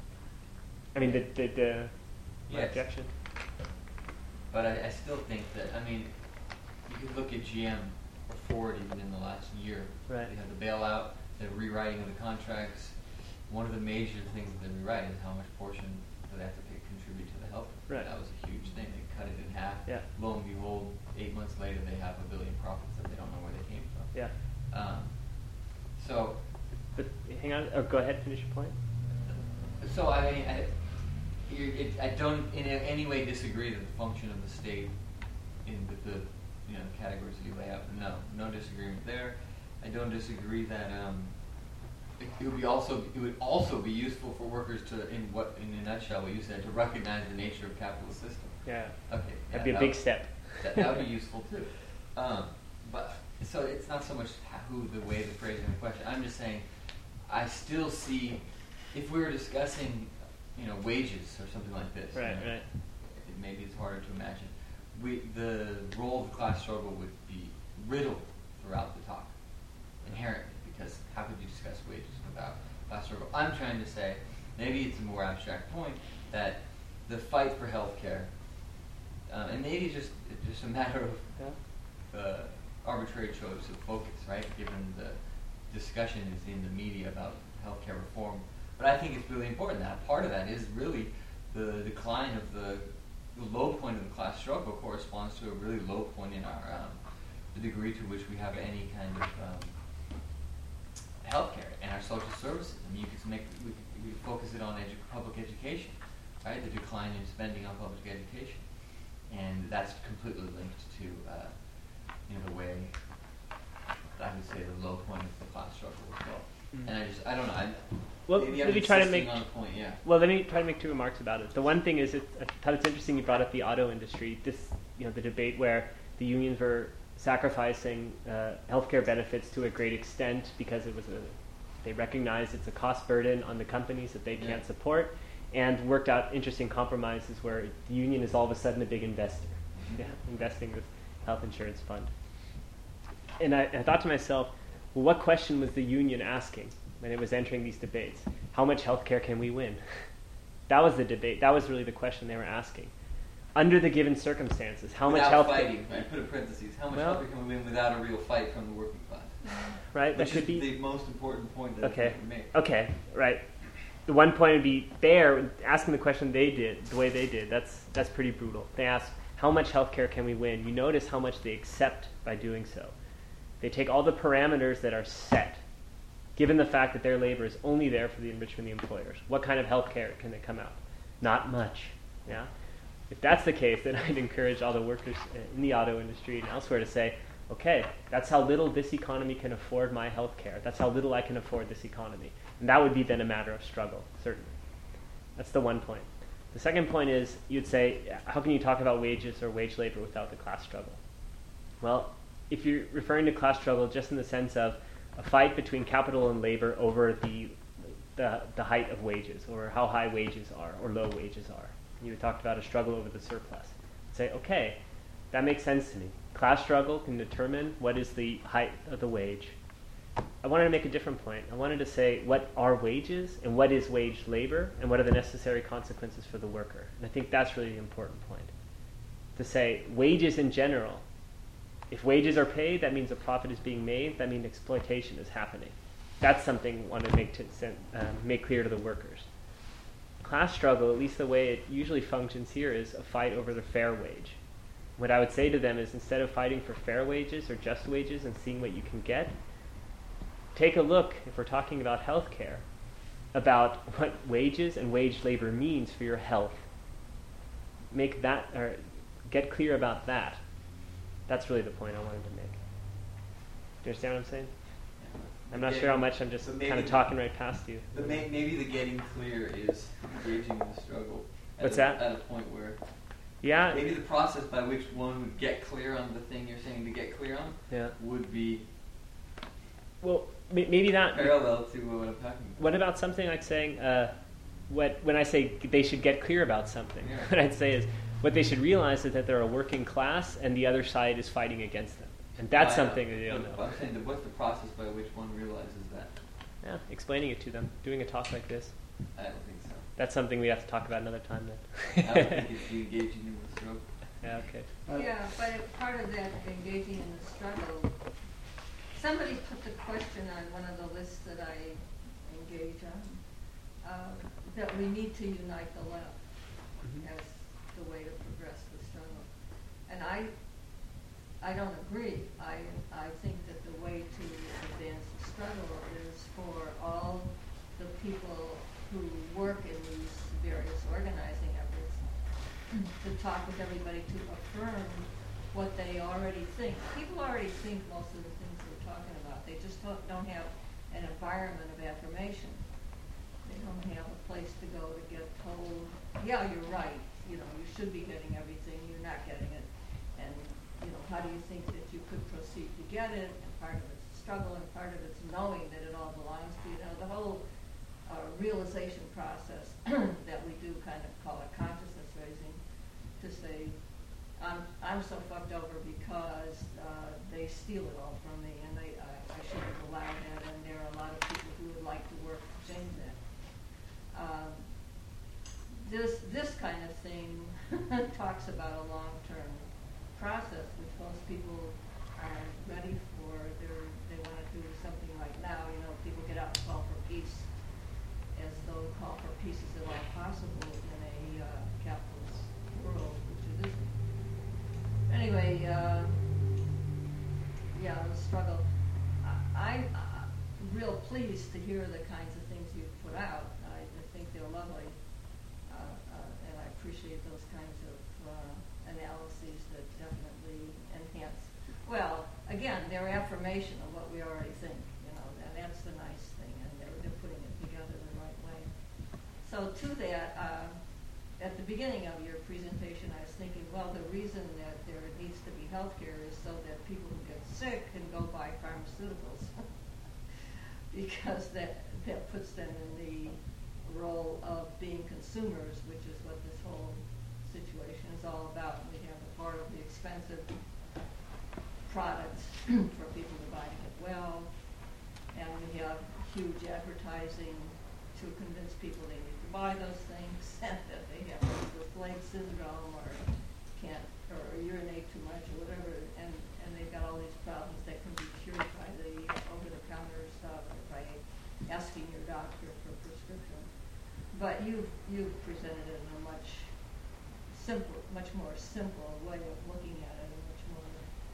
I mean, the, the, the my yes. objection. But I, I still think that, I mean, you could look at G M or Ford even in the last year. Right. They had the bailout, the rewriting of the contracts. One of the major things that they rewrite is how much portion do they have to pay, contribute to the health. Right. That was a huge thing. They cut it in half. Yeah. Lo and behold, eight months later, they have a billion profits that they don't know where they came from. Yeah. Um, so, But hang on, or go ahead, finish your point. so I mean, I, you're, it, I don't in any way disagree that the function of the state in the, the you know categories that you lay out. No, no disagreement there. I don't disagree that um, it, it would be also it would also be useful for workers to, in what in a nutshell, what you said, to recognize the nature of capitalist system. Yeah. Okay. That'd yeah, be a that big would- step. That, that would be useful too. Um, but so it's not so much who the way the phrasing the question. I'm just saying, I still see if we were discussing, you know, wages or something like this. Right, you know, right. It, maybe it's harder to imagine. We the role of the class struggle would be riddled throughout the talk, inherently, because how could you discuss wages without class struggle? I'm trying to say, maybe it's a more abstract point, that the fight for healthcare, um, and maybe just it's just a matter of Yeah. uh, arbitrary choice of focus, right? Given the discussion is in the media about healthcare reform, but I think it's really important that part of that is really the decline of the, the low point of the class struggle corresponds to a really low point in our um, the degree to which we have any kind of um, healthcare and our social services. I mean, you could make we, we focus it on edu- public education, right? The decline in spending on public education, and that's completely linked to uh, you know the way I would say the low point of the class struggle as well. Mm. And I just, I don't know. I, Well, maybe let I'm me try to insisting make on a point. Yeah. well. Let me try to make two remarks about it. The one thing is, it, I thought it's interesting you brought up the auto industry. This, you know, the debate where the unions were sacrificing uh, healthcare benefits to a great extent because it was a, they recognized it's a cost burden on the companies that they Yeah. can't support, and worked out interesting compromises where the union is all of a sudden a big investor, Mhm. yeah, investing this health insurance fund. And I, I thought to myself, well, what question was the union asking when it was entering these debates? How much health care can we win? That was the debate. That was really the question they were asking. Under the given circumstances, how without much health fighting, right? Put in parentheses. How much Well- healthcare can we win without a real fight from the working class? right? That Which could is be the most important point that okay. I can make. Okay, right. The one point would be there, asking the question they did, the way they did. That's that's pretty brutal. They asked, how much health care can we win? You notice how much they accept by doing so. They take all the parameters that are set, given the fact that their labor is only there for the enrichment of the employers. What kind of health care can they come out? Not much. Yeah. If that's the case, then I'd encourage all the workers in the auto industry and elsewhere to say, okay, that's how little this economy can afford my health care. That's how little I can afford this economy. And that would be then a matter of struggle, certainly. That's the one point. The second point is, you'd say, how can you talk about wages or wage labor without the class struggle? Well, if you're referring to class struggle just in the sense of a fight between capital and labor over the, the, the height of wages, or how high wages are, or low wages are. You talked about a struggle over the surplus. Say, okay, that makes sense to me. Class struggle can determine what is the height of the wage. I wanted to make a different point. I wanted to say what are wages and what is wage labor and what are the necessary consequences for the worker. And I think that's really the important point. To say wages in general, if wages are paid, that means a profit is being made, that means exploitation is happening. That's something I want to make, to, um, make clear to the workers. Class struggle, at least the way it usually functions here, is a fight over the fair wage. What I would say to them is, instead of fighting for fair wages or just wages and seeing what you can get, take a look, if we're talking about health care, about what wages and wage labor means for your health. Make that, or get clear about that. That's really the point I wanted to make. Do you understand what I'm saying? I'm not Yeah. sure how much I'm just But kind of maybe- talking right past you. But may, maybe the getting clear is engaging in the struggle. At What's a, that? At a point where Yeah. maybe the process by which one would get clear on the thing you're saying to get clear on Yeah. would be Well, may- maybe that. parallel to what I'm talking about. What about something like saying, uh, what when I say they should get clear about something, Yeah. what I'd say is what they should realize is that they're a working class and the other side is fighting against them, and that's I know. something that they don't But know. I'm saying that what's the process by which one realizes that? Yeah, explaining it to them, doing a talk like this. I don't think so. That's something we have to talk about another time then. I don't think it's the engaging in the struggle. Yeah, okay. Uh, Yeah, but if part of that engaging in the struggle, somebody put the question on one of the lists that I engage on, uh, that we need to unite the left Mhm. as the way to progress the struggle. And I, I don't agree. I, I think that the way to advance the struggle is for all the people who work in these various organizing efforts to talk with everybody to affirm what they already think. People already think most of the things we're talking about. They just don't, don't have an environment of affirmation. They don't have a place to go to get told, yeah, you're right, you know, you should be getting everything, you're not getting it. And, you know, how do you think that you could proceed to get it? And part of it's struggle and part of it's knowing that it all belongs to you. You know, the whole uh, realization process that we do kind of call it consciousness raising, to say, I'm, I'm so fucked over because uh, they steal it all from me and they, I, I shouldn't allow that, and there are a lot of people who would like to work to change that. Um, this, this kind of thing talks about a long-term process, which most people are ready for. They're, they want to do something like now, you know, people get out and call for peace, as though call for peace is at all possible in a uh, capitalist world, which it isn't. Anyway, uh, yeah, the struggle. I, I'm uh, real pleased to hear the kinds of things you've put out. I, I think they're lovely, uh, uh, and I appreciate those kinds of uh, analyses that definitely enhance. Well, again, they're affirmation of what we already think, you know, and that's the nice thing. So to that, uh, at the beginning of your presentation, I was thinking, well, the reason that there needs to be health care is so that people who get sick can go buy pharmaceuticals. Because that, that puts them in the role of being consumers, which is what this whole situation is all about. We have a part of the expensive products for people to buy to get well, and we have huge advertising to convince people they need to buy those things, and that they have restless leg syndrome or can't or urinate too much or whatever, and, and they've got all these problems that can be cured by the over-the-counter stuff or by asking your doctor for a prescription. But you've, you've presented it in a much simple, much more simple way of looking at it, a much more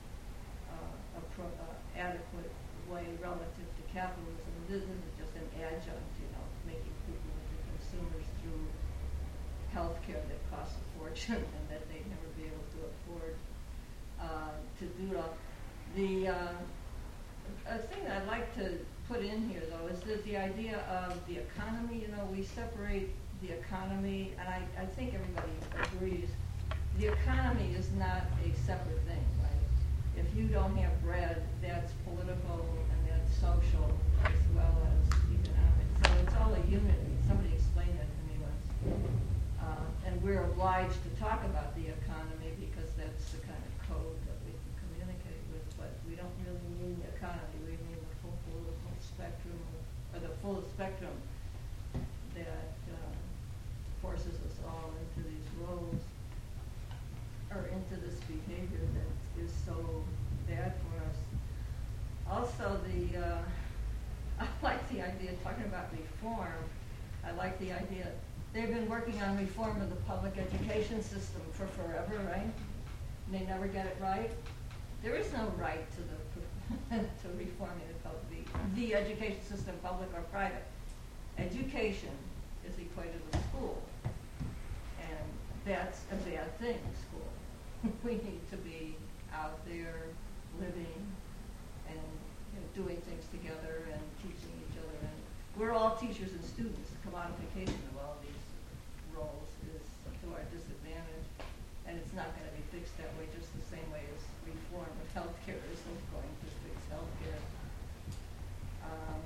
uh, appro- uh, adequate way relative to capitalism. This isn't just an adjunct, you know, making people into consumers through health care that costs a fortune and that they'd never be able to afford uh, to do it all. The uh, a thing that I'd like to put in here, though, is that the idea of the economy. You know, we separate the economy, and I, I think everybody agrees, the economy is not a separate thing, right? If you don't have bread, that's political and that's social as well as economic. So it's all a unity. Somebody explained that to me once. Uh, and we're obliged to talk about the economy because that's the kind of code that we can communicate with, but we don't really mean the economy. We mean the full political spectrum, or the full spectrum that uh, forces us all into these roles, or into this behavior that is so bad for us. Also, the uh, I like the idea of talking about reform. I like the idea. They've been working on reform of the public education system for forever, right? And they never get it right. There is no right to the to reforming the, public, the the education system, public or private. Education is equated with school, and that's a bad thing. School. We need to be out there, living, and you know, doing things together and teaching each other. And we're all teachers and students. The commodification of all these roles is to our disadvantage, and it's not going to be fixed that way, just the same way as reform of healthcare isn't going to fix healthcare. Um,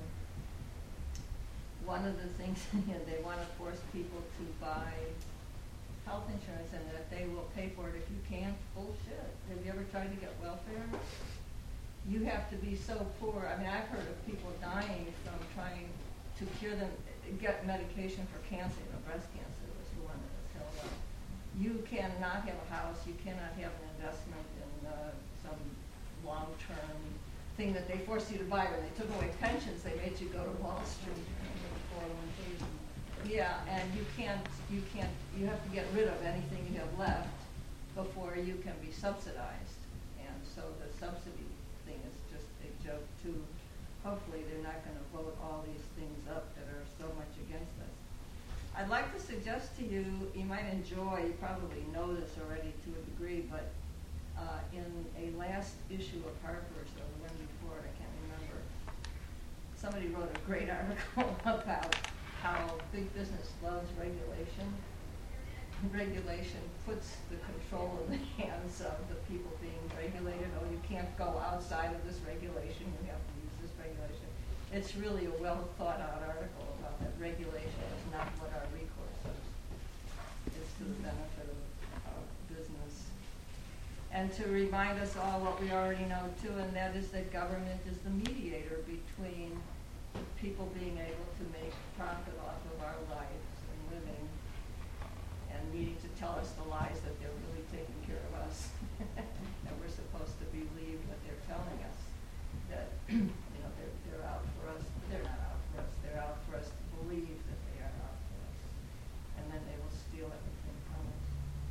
one of the things you know, they want to force people to buy health insurance and that they will pay for it if you can't. Bullshit. Have you ever tried to get welfare? You have to be so poor. I mean, I've heard of people dying from trying to cure them, get medication for cancer. You know, breast cancer was the one that was held up. You cannot have a house. You cannot have an investment in uh, some long-term thing that they forced you to buy. When they took away pensions, they made you go to Wall Street. four oh one k's. Yeah, and you can't, you can't, you have to get rid of anything you have left before you can be subsidized. And so the subsidy thing is just a joke too. Hopefully they're not going to vote all these things up that are so much against us. I'd like to suggest to you, you might enjoy, you probably know this already to a degree, but uh, in a last issue of Harper's, or the one before, I can't remember, somebody wrote a great article about how big business loves regulation. Regulation puts the control in the hands of the people being regulated. Oh, you can't go outside of this regulation. You have to use this regulation. It's really a well thought out article about that regulation is not what our recourse is. It's to the benefit of, of business. And to remind us all what we already know too, and that is that government is the mediator between people being able to make profit off of our lives and living, and needing to tell us the lies that they're really taking care of us, and we're supposed to believe what they're telling us, that you know they're they're out for us. They're not out for us. They're out for us to believe that they are out for us, and then they will steal everything from us.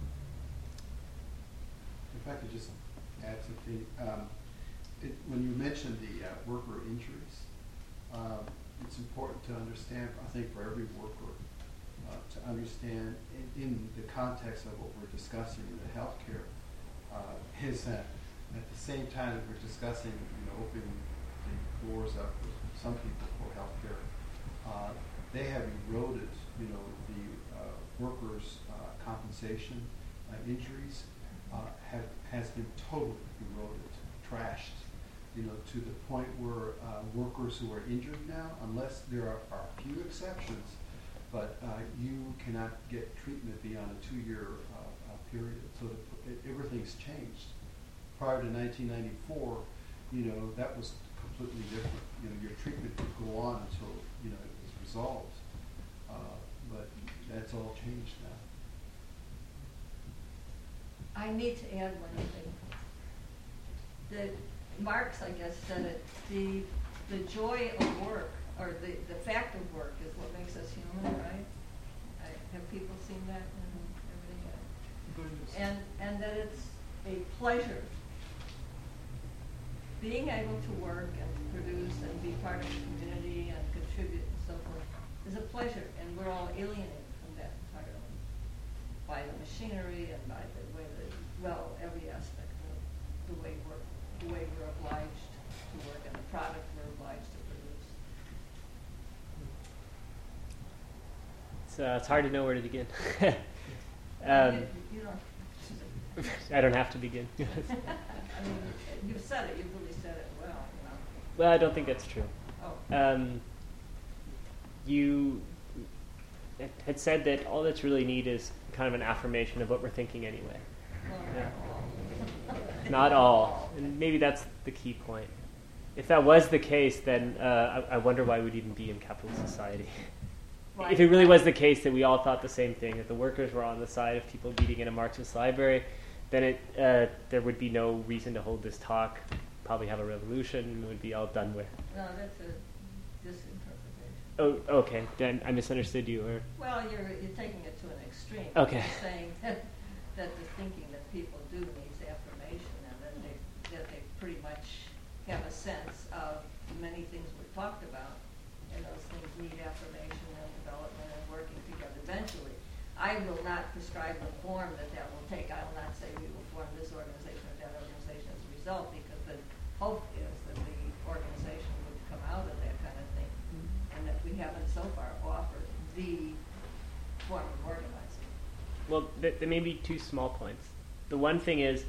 If I could just add something, um, it, when you mentioned the uh, worker injuries, uh, it's important to understand, I think, for every worker, uh, to understand in, in the context of what we're discussing in the healthcare, uh, is that at the same time that we're discussing, you know, opening the doors up for some people for healthcare, uh, they have eroded you know, the uh, workers' uh, compensation uh, injuries uh, have, has been totally eroded, trashed, you know, to the point where uh, workers who are injured now, unless there are, are a few exceptions, but uh, you cannot get treatment beyond a two-year uh, uh, period. So the, it, everything's changed. Prior to nineteen ninety-four, you know, that was completely different. You know, your treatment could go on until, you know, it was resolved. Uh, but that's all changed now. I need to add one thing. The Marx, I guess, said it, the, the joy of work, or the, the fact of work is what makes us human, right? I, have people seen that and everything? And, and that it's a pleasure. Being able to work and produce and be part of the community and contribute and so forth is a pleasure, and we're all alienated from that entirely by the machinery and by the way the, well, every aspect of the way we're, the way we're obliged to work and the product we're obliged to produce. It's, uh, it's hard to know where to begin. you, um, you don't, I don't have to begin. I mean, you've said it, you've really said it well, you know. Well, I don't think that's true. Oh. Um, you had said that all that's really needed is kind of an affirmation of what we're thinking anyway. Well, Yeah. Not all. And maybe that's the key point. If that was the case, then uh, I, I wonder why we'd even be in capitalist society. Right. If it really was the case that we all thought the same thing, that the workers were on the side of people meeting in a Marxist library, then it uh, there would be no reason to hold this talk, probably have a revolution, and it would be all done with. No, that's a disinterpretation. Oh, okay. Then I misunderstood you. Or Well, you're, you're taking it to an extreme. Okay. You're saying that, that the thinking that people do needs affirmation, and that they, that they pretty much have a sense of many things we've talked about, and those things need affirmation and development and working together eventually. I will not prescribe the form that that will take. I will not say we will form this organization or that organization as a result, because the hope is that the organization would come out of that kind of thing, and that we haven't so far offered the form of organizing. well, th- there may be two small points. The one thing is,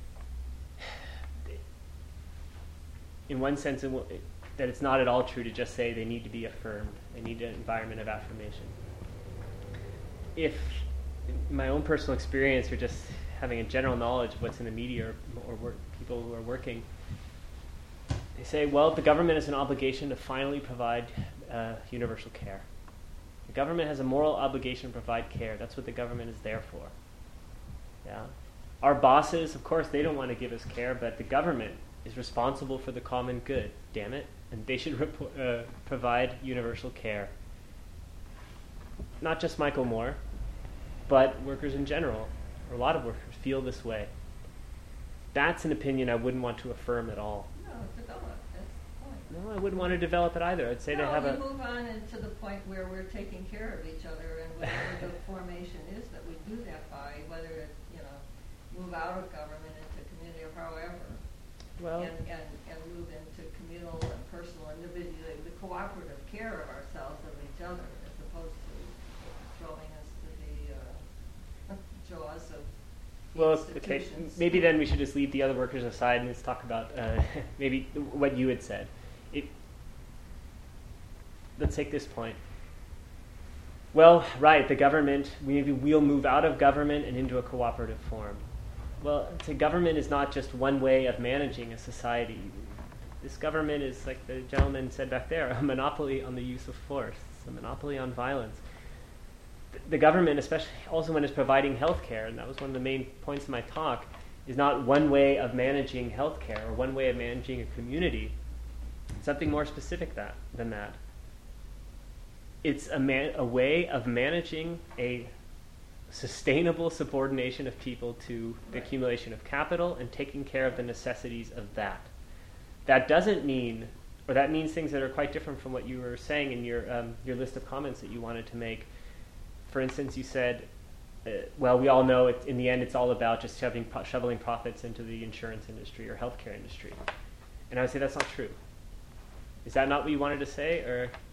in one sense, it will, it, that it's not at all true to just say they need to be affirmed. They need an environment of affirmation. If in my own personal experience, or just having a general knowledge of what's in the media or, or work, people who are working, they say, well, the government has an obligation to finally provide uh, universal care. The government has a moral obligation to provide care. That's what the government is there for. Yeah. Our bosses, of course, they don't want to give us care, but the government is responsible for the common good, damn it, and they should rep- uh, provide universal care. Not just Michael Moore, but workers in general, or a lot of workers, feel this way. That's an opinion I wouldn't want to affirm at all. No, develop. That's the point. No, I wouldn't want to develop it either. I'd say no, to have we a... move on into the point where we're taking care of each other, and whatever the formation is that we do that by, whether it, you know, move out of government into community or however, Well, and, and, and move into communal and personal, individual, the cooperative care of ourselves and of each other, as opposed to throwing us to the uh, jaws of well, okay. institutions. Maybe then we should just leave the other workers aside and let's talk about uh, maybe what you had said. It, let's take this point. Well, right, the government, maybe we'll move out of government and into a cooperative form. Well, the government is not just one way of managing a society. This government is, like the gentleman said back there, a monopoly on the use of force, a monopoly on violence. The government, especially also when it's providing health care, and that was one of the main points of my talk, is not one way of managing health care or one way of managing a community. It's something more specific that, than that. It's a, man, a way of managing a sustainable subordination of people to the Right. accumulation of capital and taking care of the necessities of that. That doesn't mean, or that means things that are quite different from what you were saying in your um, your list of comments that you wanted to make. For instance, you said, uh, well, we all know it, in the end it's all about just shoving, pro- shoveling profits into the insurance industry or healthcare industry. And I would say that's not true. Is that not what you wanted to say? Or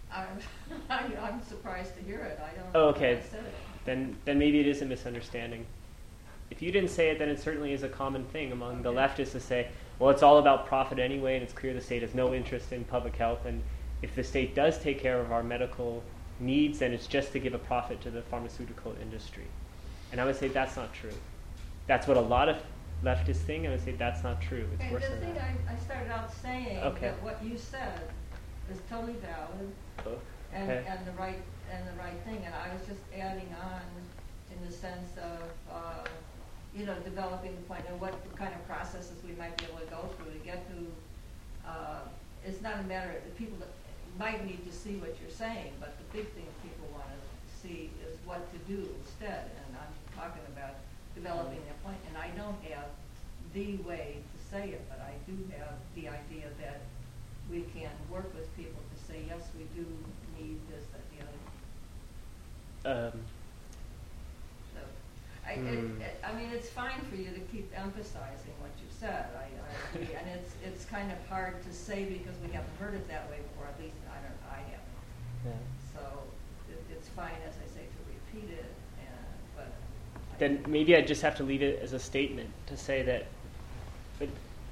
I'm, I'm, I'm surprised to hear it. I don't Oh, know okay. if I said it. Then, then maybe it is a misunderstanding. If you didn't say it, then it certainly is a common thing among the Okay. leftists to say, well, it's all about profit anyway, and it's clear the state has no interest in public health, and if the state does take care of our medical needs, then it's just to give a profit to the pharmaceutical industry. And I would say that's not true. That's what a lot of leftists think, and I would say that's not true. It's Okay, worse the than thing that. I, I started out saying Okay. that what you said is totally valid Oh, and, okay. and the right and the right thing, and I was just adding on in the sense of uh, you know, developing the point and what kind of processes we might be able to go through to get to. Uh, it's not a matter of the people that might need to see what you're saying, but the big thing people want to see is what to do instead. And I'm talking about developing a plan, and I don't have the way to say it, but I do have the idea that we can work with people to say, yes, we do need this, that, the other. Um, So, I, Hmm. it, it, I mean, it's fine for you to keep emphasizing what you said. I, I agree, and it's it's kind of hard to say because we haven't heard it that way before. At least I don't, I haven't. yeah. So it, it's fine, as I say, to repeat it. And but I Then maybe I just have to leave it as a statement to say that. But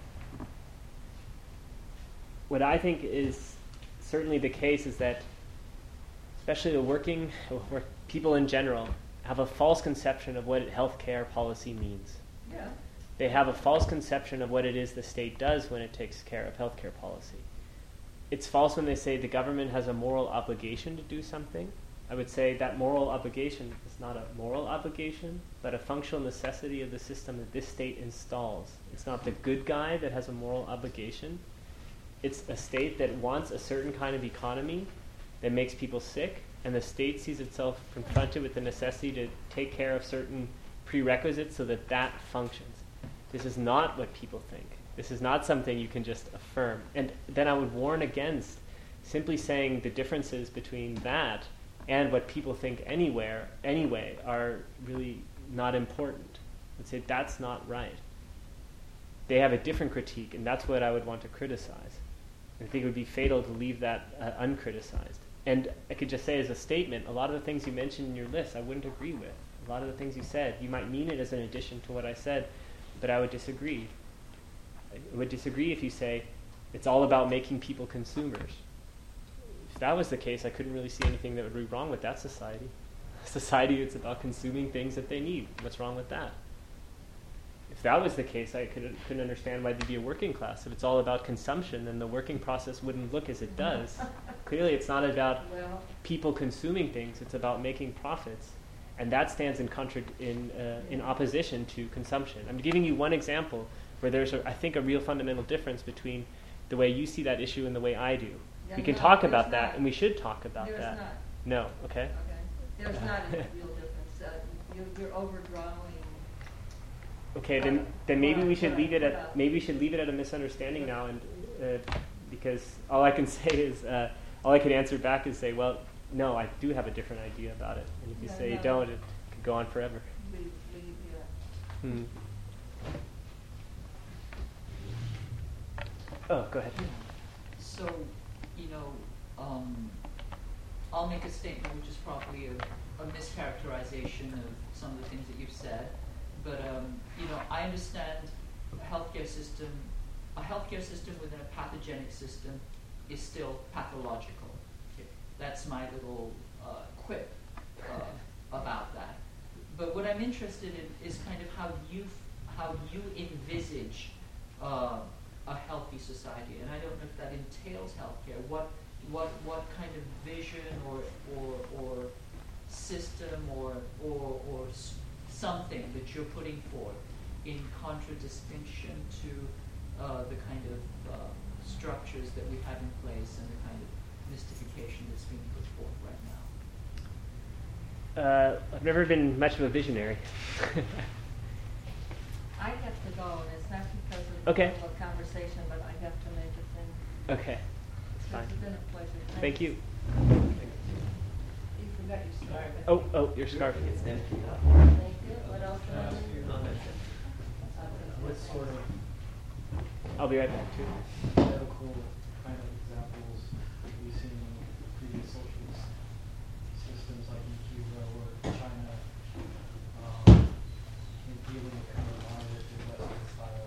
what I think is certainly the case is that, especially the working, work, people in general, have a false conception of what healthcare policy means. yeah. They have a false conception of what it is the state does when it takes care of healthcare policy. It's false when they say the government has a moral obligation to do something. I would say that moral obligation is not a moral obligation, but a functional necessity of the system that this state installs. It's not the good guy that has a moral obligation. It's a state that wants a certain kind of economy that makes people sick, and the state sees itself confronted with the necessity to take care of certain prerequisites so that that functions. This is not what people think. This is not something you can just affirm. And then I would warn against simply saying the differences between that and what people think anywhere, anyway, are really not important. I'd say that's not right. They have a different critique, and that's what I would want to criticize. I think it would be fatal to leave that uh, uncriticized. And I could just say as a statement, a lot of the things you mentioned in your list I wouldn't agree with. A lot of the things you said, you might mean it as an addition to what I said, but I would disagree. I would disagree if you say it's all about making people consumers. If that was the case, I couldn't really see anything that would be wrong with that society. A society that's about consuming things that they need. What's wrong with that? If that was the case, I could, couldn't understand why there'd be a working class. If it's all about consumption, then the working process wouldn't look as it does. Clearly, it's not about Well, people consuming things. It's about making profits. And that stands in contra- in, uh, in opposition to consumption. I'm giving you one example where there's, a, I think, a real fundamental difference between the way you see that issue and the way I do. yeah, We can no, talk there's about that, not. and we should talk about There's that. not. No, okay? Okay. There's not a real difference. Uh, you're, you're overdrawing. Okay, then Uh, then maybe well, we should well, leave it yeah. at maybe we should leave it at a misunderstanding now, and uh, because all I can say is uh, all I could answer back is say, well, no, I do have a different idea about it, and if you Yeah, say you no. don't, it could go on forever. We, we, yeah. Hmm. Oh, go ahead. So, you know, um, I'll make a statement which is probably a, a mischaracterization of some of the things that you've said. But, um, you know, I understand a healthcare system, a healthcare system within a pathogenic system is still pathological. That's my little uh, quip uh, about that. But what I'm interested in is kind of how you, f- how you envisage uh, a healthy society, and I don't know if that entails healthcare. What, what, what kind of vision or, or, or system or, or, or s- something that you're putting forth in contradistinction to uh, the kind of uh, structures that we have in place and the kind of mystification that's being put forth right now? Uh, I've never been much of a visionary. I have to go, and it's not because of Okay. the whole conversation, but I have to make a thing. Okay, that's fine. It's been a pleasure. Thank you. You forgot your scarf. Oh, oh, your scarf. Thank you. What else do I do? What sort of I'll be right back too. medical kind of examples have you seen in previous socialist systems like in Cuba or China, um, in dealing with kind of line with the Western style.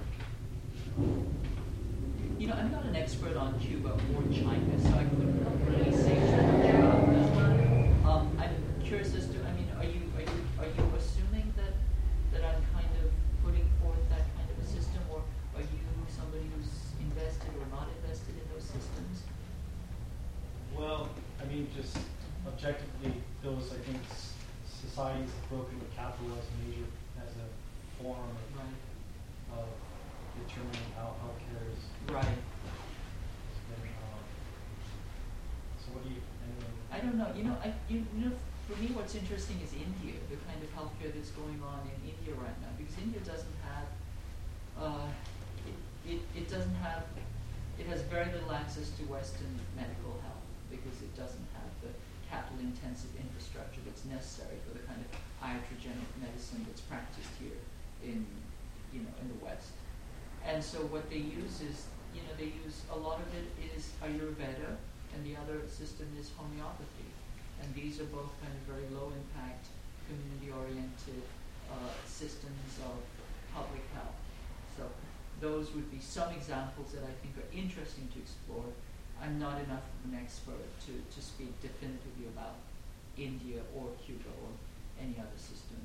You know, I'm not an expert on Cuba or China, so I couldn't really say too much about them. Um, I'm curious as to, I mean, are you are you are you assuming that that I'm kind of putting forth that kind of a system, or are you somebody who's invested or not invested in those systems? Well, I mean, just objectively, those I think s- societies have broken with capitalism as major as a form of, Right. of determining how healthcare is. Right. has been, um, so what do you? Anyone, I don't know. You know, I you, you know, for me, what's interesting is India, the kind of healthcare that's going on in India right now, because India doesn't have, uh, it, it, it doesn't have, it has very little access to Western medical health because it doesn't have the capital-intensive infrastructure that's necessary for the kind of iatrogenic medicine that's practiced here in, you know, in the West. And so what they use is, you know, they use, a lot of it is Ayurveda, and the other system is homeopathy. And these are both kind of very low-impact, community-oriented uh, systems of public health. So those would be some examples that I think are interesting to explore. I'm not enough of an expert to, to speak definitively about India or Cuba or any other system.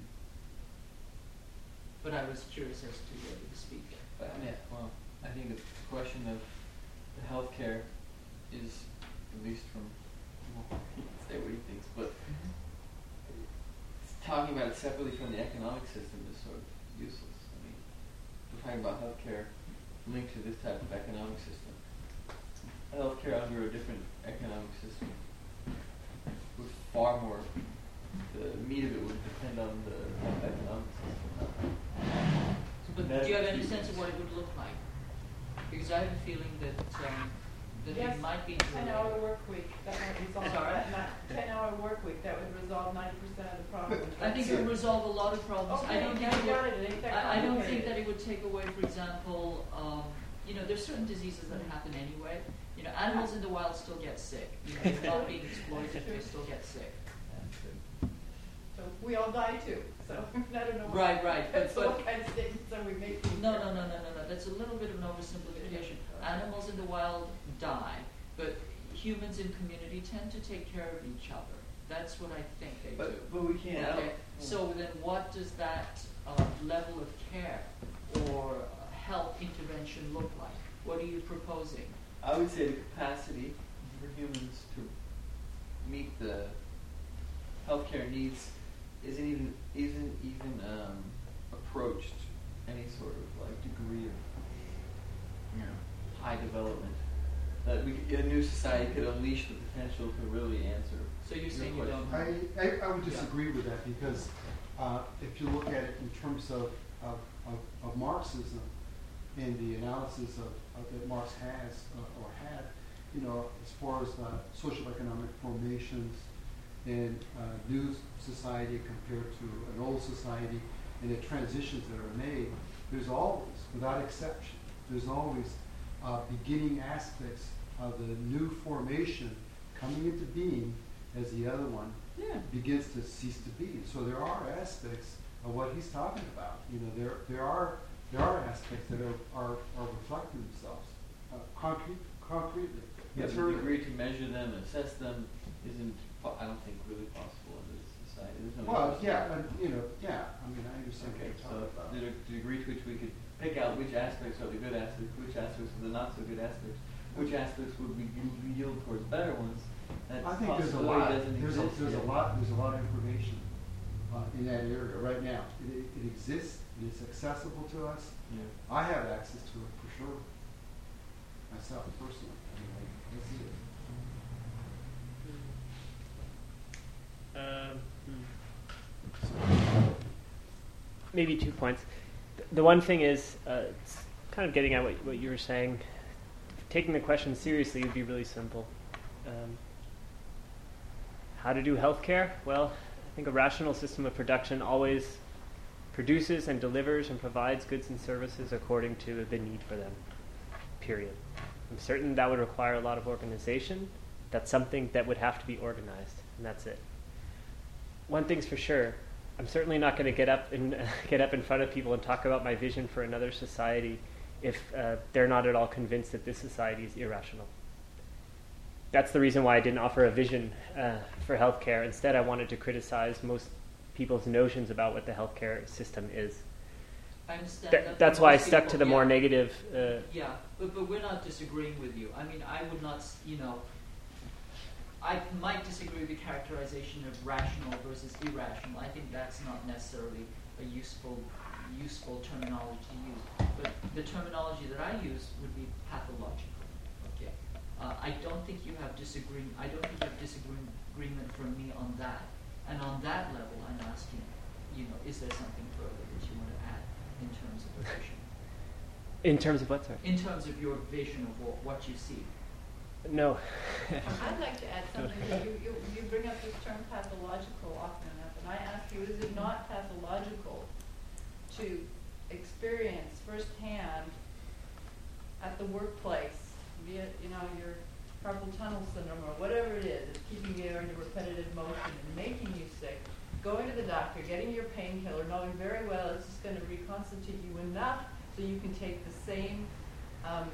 But I was curious as to whether to speak. But I mean, well, I think the question of the healthcare is, at least from, well, he can say what he thinks, but talking about it separately from the economic system is sort of useless. I mean, we're talking about healthcare linked to this type of economic system. Healthcare under a different economic system would far more, the meat of it would depend on the economic system. But do you have any sense of what it would look like? Because I have a feeling that um, that Yes, it might be ten-hour work week, that might resolve Sorry? that, not, ten-hour work week, that would resolve ninety percent of the problem. I think it would resolve a lot of problems. I Okay, don't now think you it got would, it, it ain't that I, I don't think complicated. that it would take away, for example, um, you know, there's certain diseases that happen anyway. You know, animals in the wild still get sick. You know, they're not being exploited, they still get sick. So we all die too, so I don't know. what- Right, right, but- So but- what kind of statements are we making? No, no, no, no, no, no. That's a little bit of an oversimplification. Animals in the wild die, but humans in community tend to take care of each other. That's what I think they do. But, but we can't, I don't, Okay, so then what does that uh, level of care or uh, health intervention look like? What are you proposing? I would say the capacity for humans to meet the healthcare needs isn't even isn't even um, approached any sort of like degree of, you know, high development that we could, a new society could unleash the potential to really answer. So you're your saying you question. don't. I, I, I would disagree with that because uh, if you look at it in terms of, of, of, of Marxism and the analysis of, of that Marx has uh, or had, you know, as far as uh, social economic formations in a new society compared to an old society and the transitions that are made, there's always, without exception, there's always uh, beginning aspects of the new formation coming into being as the other one Yeah. begins to cease to be. So there are aspects of what he's talking about. You know, there there are there are aspects that are are, are reflecting themselves uh, concrete concretely. Yeah, the materially. degree to measure them, assess them, isn't, po- I don't think, really possible in this society. There's no Well, way. yeah, but, you know, yeah. I mean, I understand Okay, what you're so talking about. the, the degree to which we could pick out which aspects are the good aspects, which aspects are the not so good aspects, which aspects would we yield towards better ones, that I think there's a possibility lot. doesn't There's a, exist there's yet. a lot. There's a lot of information uh, in that area right now. It, it exists. It is accessible to us. Yeah. I have access to it for sure. Myself personally. I mean, I, I see it. Um, hmm. Maybe two points. Th- The one thing is, uh, it's kind of getting at what, what you were saying. Taking the question seriously would be really simple. Um, how to do healthcare? Well, I think a rational system of production always produces and delivers and provides goods and services according to the need for them. Period. I'm certain that would require a lot of organization, That's something that would have to be organized, and that's it. One thing's for sure, I'm certainly not going to get up and uh, get up in front of people and talk about my vision for another society if uh, they're not at all convinced that this society is irrational. That's the reason why I didn't offer a vision uh, for healthcare. Instead, I wanted to criticize most people's notions about what the healthcare system is. I understand Th- that. that's for why I most stuck people, to the yeah. more negative. Uh, Yeah, but, but we're not disagreeing with you. I mean, I would not, s- you know, I might disagree with the characterization of rational versus irrational. I think that's not necessarily a useful useful terminology to use. But the terminology that I use would be pathological. Okay, uh, I don't think you have disagreement. I don't think you have disagreement from me on that. And on that level, I'm asking, you know, is there something further that you want to add in terms of a vision? in terms of what, sorry? In terms of your vision of what, what you see. No. I'd like to add something, that you, you, you bring up this term pathological often enough, and I ask you, is it not pathological to experience firsthand at the workplace, be it, you know, your carpal tunnel syndrome or whatever it is, it's keeping you in a repetitive motion and making you sick, going to the doctor, getting your painkiller, knowing very well it's just going to reconstitute you enough so you can take the same um,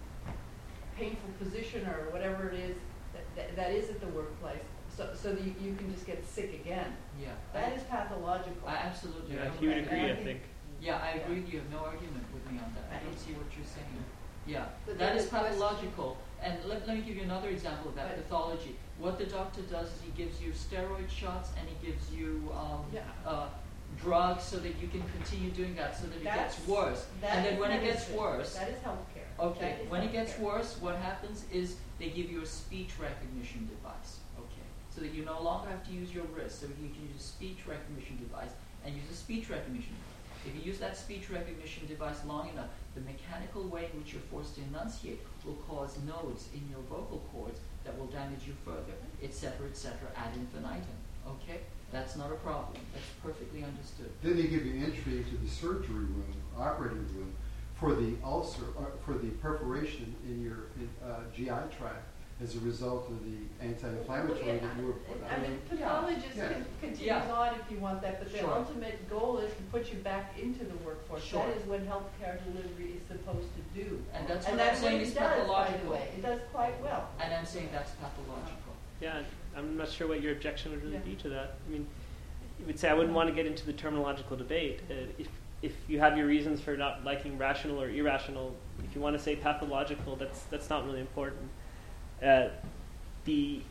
painful position or whatever it is that, that, that is at the workplace, so, so that you, you can just get sick again. Yeah. That I, is pathological. I absolutely Yeah, agree. you would agree, I think- think. Yeah, I Yeah. agree. You have no argument with me on that. I don't see what you're saying. Yeah, But that then is the question- pathological. And let, let me give you another example of that But- pathology. What the doctor does is he gives you steroid shots and he gives you um, Yeah. uh, drugs so that you can continue doing that so that it That's- gets worse. that And then is when it gets medicine. worse, That is healthcare. okay, That is when it gets healthcare. worse, what happens is they give you a speech recognition device, okay, so that you no longer have to use your wrist, so you can use a speech recognition device and use a speech recognition device. If you use that speech recognition device long enough, the mechanical way in which you're forced to enunciate will cause nodes in your vocal cords that will damage you further, et cetera, et cetera, ad infinitum, okay? That's not a problem. That's perfectly understood. Then they give you entry into the surgery room, operating room, for the ulcer, uh, for the perforation in your uh, G I tract as a result of the anti-inflammatory that you were put I on. mean, pathologists Yeah. can continue Yeah. on if you want that, but their Sure. ultimate goal is to put you back into the workforce. Sure. That is what healthcare delivery is supposed to do. And that's And what I'm that's saying what is it does, by the pathological. way. It does quite well. And I'm saying that's pathological. Yeah, I'm not sure what your objection would really Yeah. be to that. I mean, you would say I wouldn't want to get into the terminological debate. Uh, if if you have your reasons for not liking rational or irrational, if you want to say pathological, that's that's not really important. Uh, the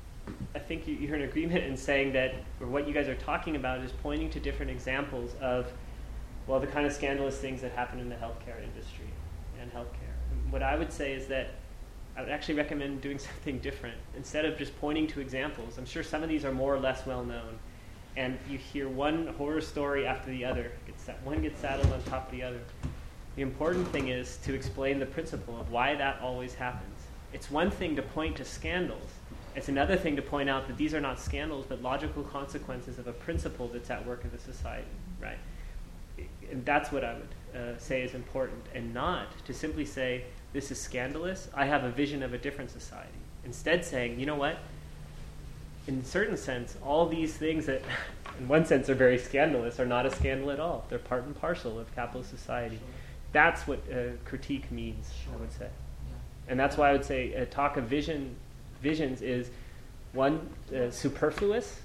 I think you, you're in agreement in saying that, or what you guys are talking about is pointing to different examples of, well, the kind of scandalous things that happen in the healthcare industry and healthcare. And what I would say is that I would actually recommend doing something different. Instead of just pointing to examples, I'm sure some of these are more or less well known, and you hear one horror story after the other. Gets that one gets saddled on top of the other. The important thing is to explain the principle of why that always happens. It's one thing to point to scandals. It's another thing to point out that these are not scandals, but logical consequences of a principle that's at work in the society, right? And that's what I would uh, say is important, and not to simply say, this is scandalous, I have a vision of a different society. Instead saying, you know what, in a certain sense, all these things that in one sense are very scandalous are not a scandal at all. They're part and parcel of capitalist society. That's what uh, critique means, I would say. Yeah. And that's why I would say a talk of vision, visions is, one, uh, superfluous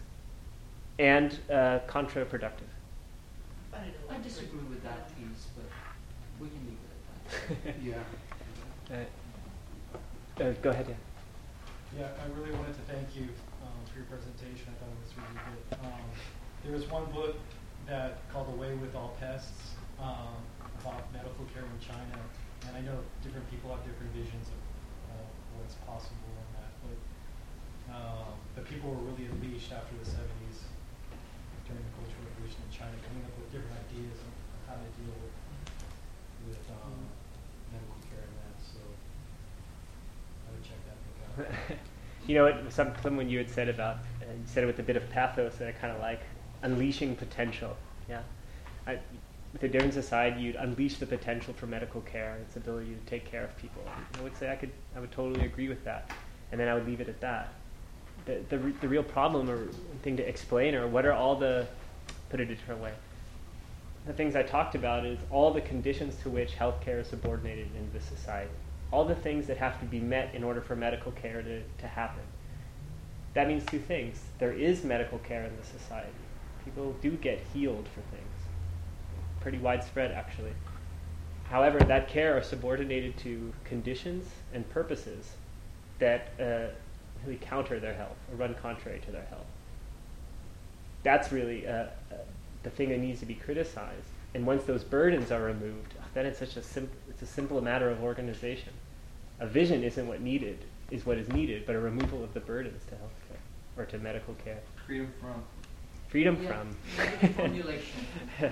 and uh, counterproductive. I find it a I little disagree tricky. with that piece, but we can leave it at that. Yeah. Uh, uh, go ahead, yeah. Yeah, I really wanted to thank you um, for your presentation. I thought it was really good. Um, there was one book that called Away with All Pests um, about medical care in China, and I know different people have different visions of uh, what's possible in that. But um, the people were really unleashed after the seventies during the Cultural Revolution in China, coming up with different ideas on how to deal with with um, medical care and that. So I would check that book out. You know, what, some, someone you had said about, uh, you said it with a bit of pathos that I kind of like, unleashing potential. Yeah, I, with a different society, you'd unleash the potential for medical care, its ability to take care of people. I would say I could, I would totally agree with that. and then I would leave it at that. The, the, re- the real problem or thing to explain are what are all the, put it a different way, the things I talked about is all the conditions to which healthcare is subordinated in this society. All the things that have to be met in order for medical care to, to happen. That means two things. There is medical care in the society. People do get healed for things. Pretty widespread, actually. However, that care are subordinated to conditions and purposes that uh, really counter their health or run contrary to their health. That's really uh, uh, the thing that needs to be criticized. And once those burdens are removed, then it's such a simple, it's a simple matter of organization. A vision isn't what needed, is what is needed, but a removal of the burdens to healthcare or to medical care. Freedom from. Freedom Yeah. from. Negative formulation.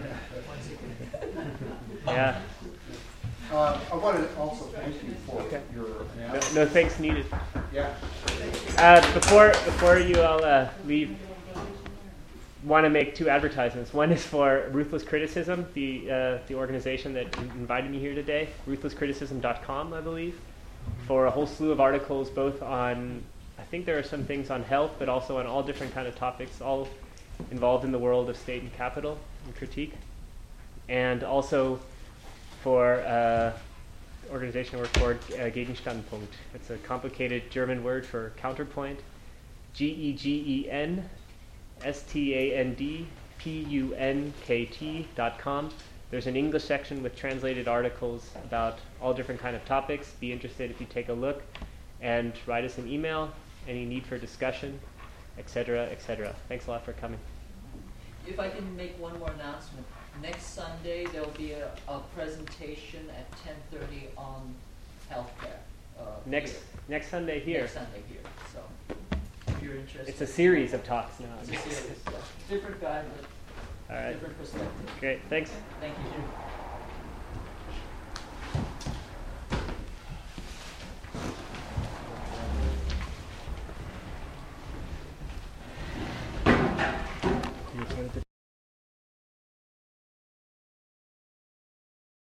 Yeah. Uh, I wanted to also thank you for Okay. your No, analysis. no thanks needed. Yeah. Uh, before before you all uh, leave, want to make two advertisements. One is for Ruthless Criticism, the uh, the organization that in- invited me here today, ruthless criticism dot com, I believe, for a whole slew of articles, both on, I think there are some things on health, but also on all different kind of topics, all involved in the world of state and capital and critique, and also for uh, organization I work for, uh, Gegenstandpunkt. It's a complicated German word for counterpoint. G E G E N S T A N D P U N K T dot com. There's an English section with translated articles about all different kind of topics. Be interested if you take a look and write us an email, any need for discussion, et cetera, et cetera. Thanks a lot for coming. If I can make one more announcement, next Sunday there'll be a, a presentation at ten thirty on healthcare. Uh, Next here. next Sunday here. Next Sunday here. So if you're interested, It's a series of talks now. It's a series. Yeah. Different guy, but All right. different perspective. Great. Thanks. Thank you.